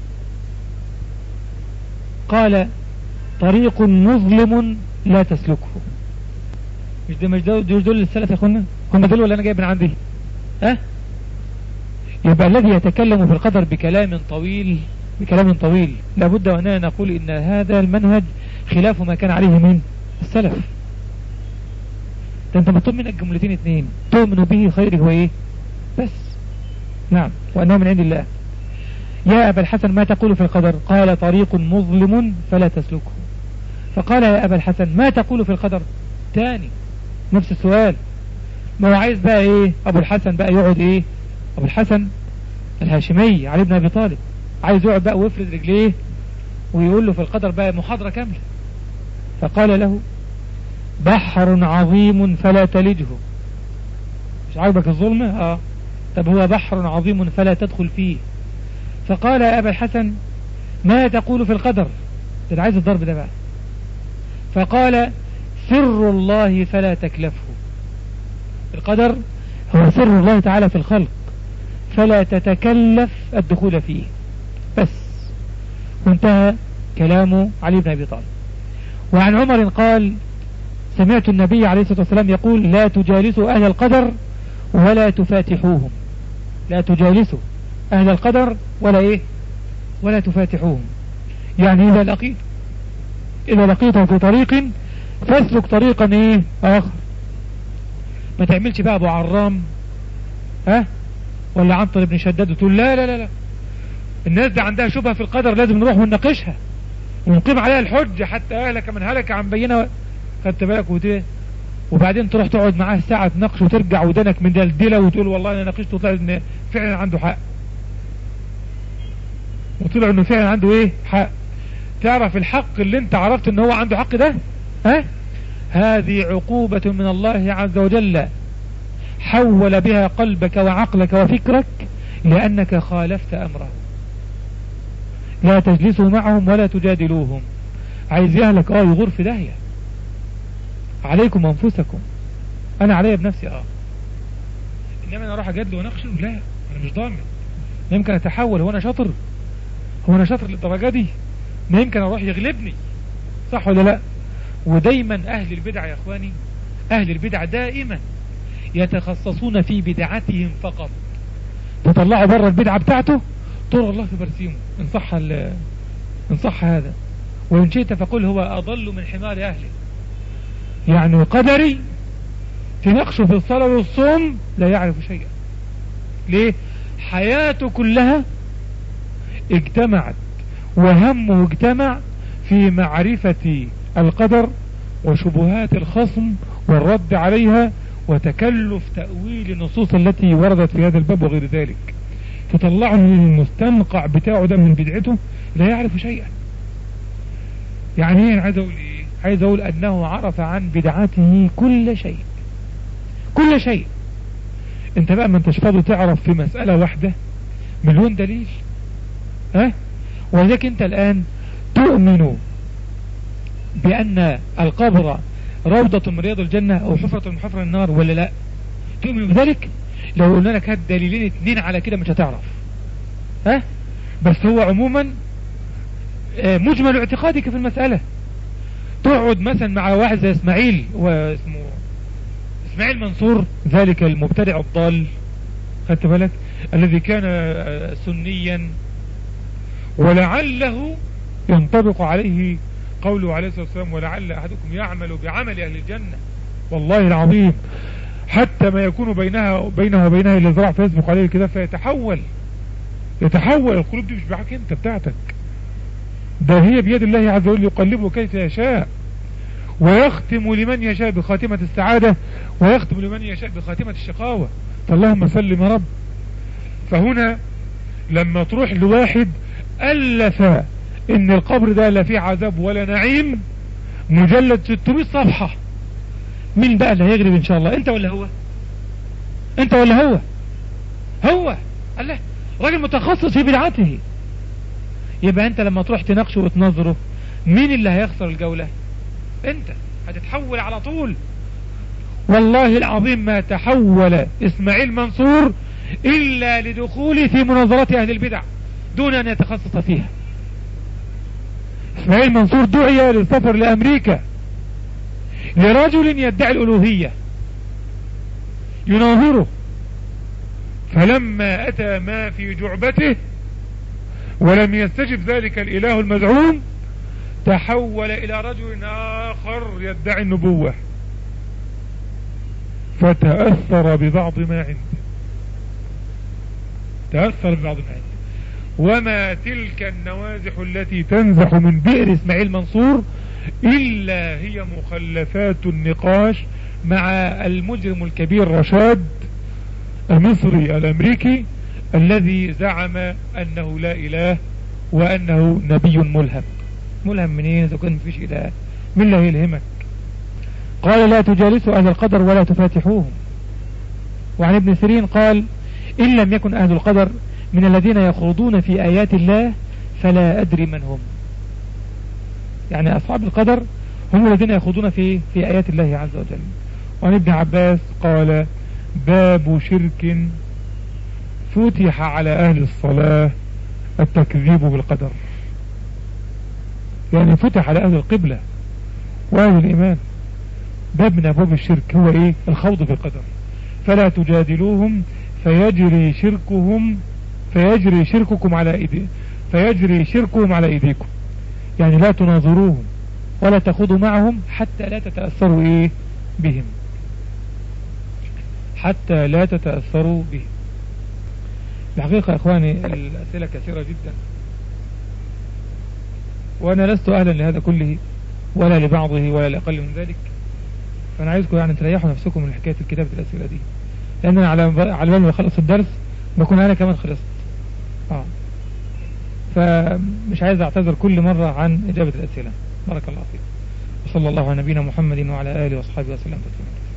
Speaker 1: قال طريق مظلم لا تسلكه. مش ده مش دول, دول السلف يا اخوانا؟ هم دول ولا انا جايب من عندي؟ ها أه؟ يبقى الذي يتكلم في القدر بكلام طويل بكلام طويل لابد وأننا نقول إن هذا المنهج خلاف ما كان عليه من السلف. ده انت مطلوب منك جملتين اثنين: تؤمن به خيره وايه بس. نعم. وأنه من عند الله. يا أبا الحسن ما تقول في القدر؟ قال طريق مظلم فلا تسلكه. فقال يا أبا الحسن ما تقول في القدر؟ تاني نفس السؤال. ما هو عايز بقى ايه أبو الحسن بقى يقعد ايه أبو الحسن الهاشمي علي بن أبي طالب عايز يقعد بقى ويفرد رجليه ويقول له في القدر بقى محاضرة كاملة. فقال له بحر عظيم فلا تلجه. مش عاجبك الظلمة؟ اه طب هو بحر عظيم فلا تدخل فيه. فقال يا أبا الحسن ما تقول في القدر؟ ده عايز الضرب ده بقى. فقال سر الله فلا تكلفه. القدر هو سر الله تعالى في الخلق فلا تتكلف الدخول فيه بس. وانتهى كلام علي بن أبي طالب. وعن عمر قال سمعت النبي عليه الصلاة والسلام يقول لا تجالسوا أهل القدر ولا تفاتحوهم. لا تجالسوا أهل القدر ولا إيه ولا تفاتحوهم. يعني إذا لقيت إذا لقيته في طريق فاسلك طريقا إيه آخر. ما تعملش بقى أبو عرام ها ولا عنتر بن شداد وتقول لا لا لا لا الناس دي عندها شبهة في القدر لازم نروح ونناقشها ونقيم عليها الحجة حتى أهلك من هلك عن بينه. خدت بالك وده وبعدين تروح تقعد معاه ساعة تناقش وترجع ودنك من دلدلة وتقول والله أنا ناقشته وطلع إن فعلا عنده حق وطلع إنه فعلا عنده إيه حق. تعرف الحق اللي أنت عرفت إن هو عنده حق ده ها هذه عقوبة من الله عز وجل حول بها قلبك وعقلك وفكرك لأنك خالفت أمره. لا تجلسوا معهم ولا تجادلوهم. عايز يهلك اه يغور في داهية. عليكم أنفسكم. أنا عليا بنفسي اه إنما أنا أروح أجادل ونقشه لا أنا مش ضامن. ما يمكن أتحول. هو أنا شاطر هو أنا شاطر للدرجة دي؟ ما يمكن أروح يغلبني صح ولا لا؟ ودايما أهل البدع يا أخواني أهل البدع دائما يتخصصون في بدعتهم فقط. تطلعوا بره البدعة بتاعته طول الله في برسيمه إن صح إن صح هذا، وإن شئت فقل هو أضل من حمار أهله. يعني قدري تناقشه في الصلاة والصوم لا يعرف شيئا. ليه؟ حياته كلها اجتمعت وهمه اجتمع في معرفة القدر وشبهات الخصم والرد عليها وتكلف تأويل النصوص التي وردت في هذا الباب وغير ذلك، تطلعه من المستنقع بتاعه ده من بدعته لا يعرف شيئا. يعني ايه؟ عايز اقول ايه؟ عايز اقول انه عرف عن بدعته كل شيء، كل شيء. انت بقى ما انتش فاضي تعرف في مسألة واحدة مليون دليل، ها؟ ولذلك انت الان تؤمن بان القبر روضة من رياض الجنة او حفرة من حفر النار ولا لا؟ تؤمن بذلك؟ لو قلنا لك هات دليلين اتنين على كده مش هتعرف، ها؟ بس هو عموما مجمل اعتقادك في المسألة. تقعد مثلا مع واحد زي اسماعيل، واسمه اسماعيل منصور، ذلك المبتدع الضال، خدت بالك، الذي كان سنيا ولعله ينطبق عليه قوله عليه الصلاة والسلام ولعل أحدكم يعمل بعمل أهل الجنة. والله العظيم حتى ما يكون بينها بينه وبينها إلا ذراع فيسبق عليه كده فيتحول، يتحول. القلوب دي مش معاك انت، بتاعتك ده، هي بيد الله عز وجل يقلبه كيف يشاء، ويختم لمن يشاء بخاتمة السعادة ويختم لمن يشاء بخاتمة الشقاوة. فاللهم سلم يا رب. فهنا لما تروح لواحد ألف ان القبر ده لا فيه عذاب ولا نعيم، مجلد ستمائة صفحة، مين بقى اللي هيغلب ان شاء الله؟ انت ولا هو؟ انت ولا هو؟ هو الله راجل متخصص في بدعته. يبقى انت لما تروح تناقشه وتنظره مين اللي هيخسر الجولة؟ انت هتتحول على طول. والله العظيم ما تحول اسماعيل منصور الا لدخوله في مناظرات اهل البدع دون ان يتخصص فيها. اسماعيل منصور دعي للسفر لامريكا لرجل يدعي الالوهية يناظره، فلما اتى ما في جعبته ولم يستجب ذلك الاله المزعوم تحول الى رجل اخر يدعي النبوة، فتأثر ببعض ما عنده، تأثر ببعض ما عنده. وما تلك النوازح التي تنزح من بئر اسماعيل منصور الا هي مخلفات النقاش مع المجرم الكبير رشاد المصري الامريكي الذي زعم انه لا اله وانه نبي ملهم. ملهم منين اذا كان مفيش اله؟ من اللي هيلهمك؟ قال لا تجالسوا اهل القدر ولا تفاتحوهم. وعن ابن سيرين قال ان لم يكن اهل القدر من الذين يخوضون في ايات الله فلا ادري من هم. يعني اصحاب القدر هم الذين يخوضون في في ايات الله عز وجل. وعن ابن عباس قال باب شرك فتح على اهل الصلاة التكذيب بالقدر. يعني فتح على اهل القبلة واهل الايمان باب من ابواب الشرك، هو ايه؟ الخوض في القدر. فلا تجادلوهم فيجري شركهم فيجري شرككم على ايدي فيجري شركهم على ايديكم. يعني لا تناظروهم ولا تخوضوا معهم حتى لا تتأثروا ايه بهم، حتى لا تتأثروا بهم. الحقيقة يا اخواني الاسئلة كثيرة جدا، وانا لست اهلا لهذا كله ولا لبعضه ولا لأقل من ذلك. فانا عايزكم يعني تريحوا نفسكم من حكاية الكتابة الاسئلة دي، لان انا على على بال ما اخلص الدرس بكون انا كمان خلصت. اه فمش عايز اعتذر كل مرة عن اجابة الاسئلة. بارك الله فيك، وصلى الله على نبينا محمد وعلى اله واصحابه وسلم تسليما.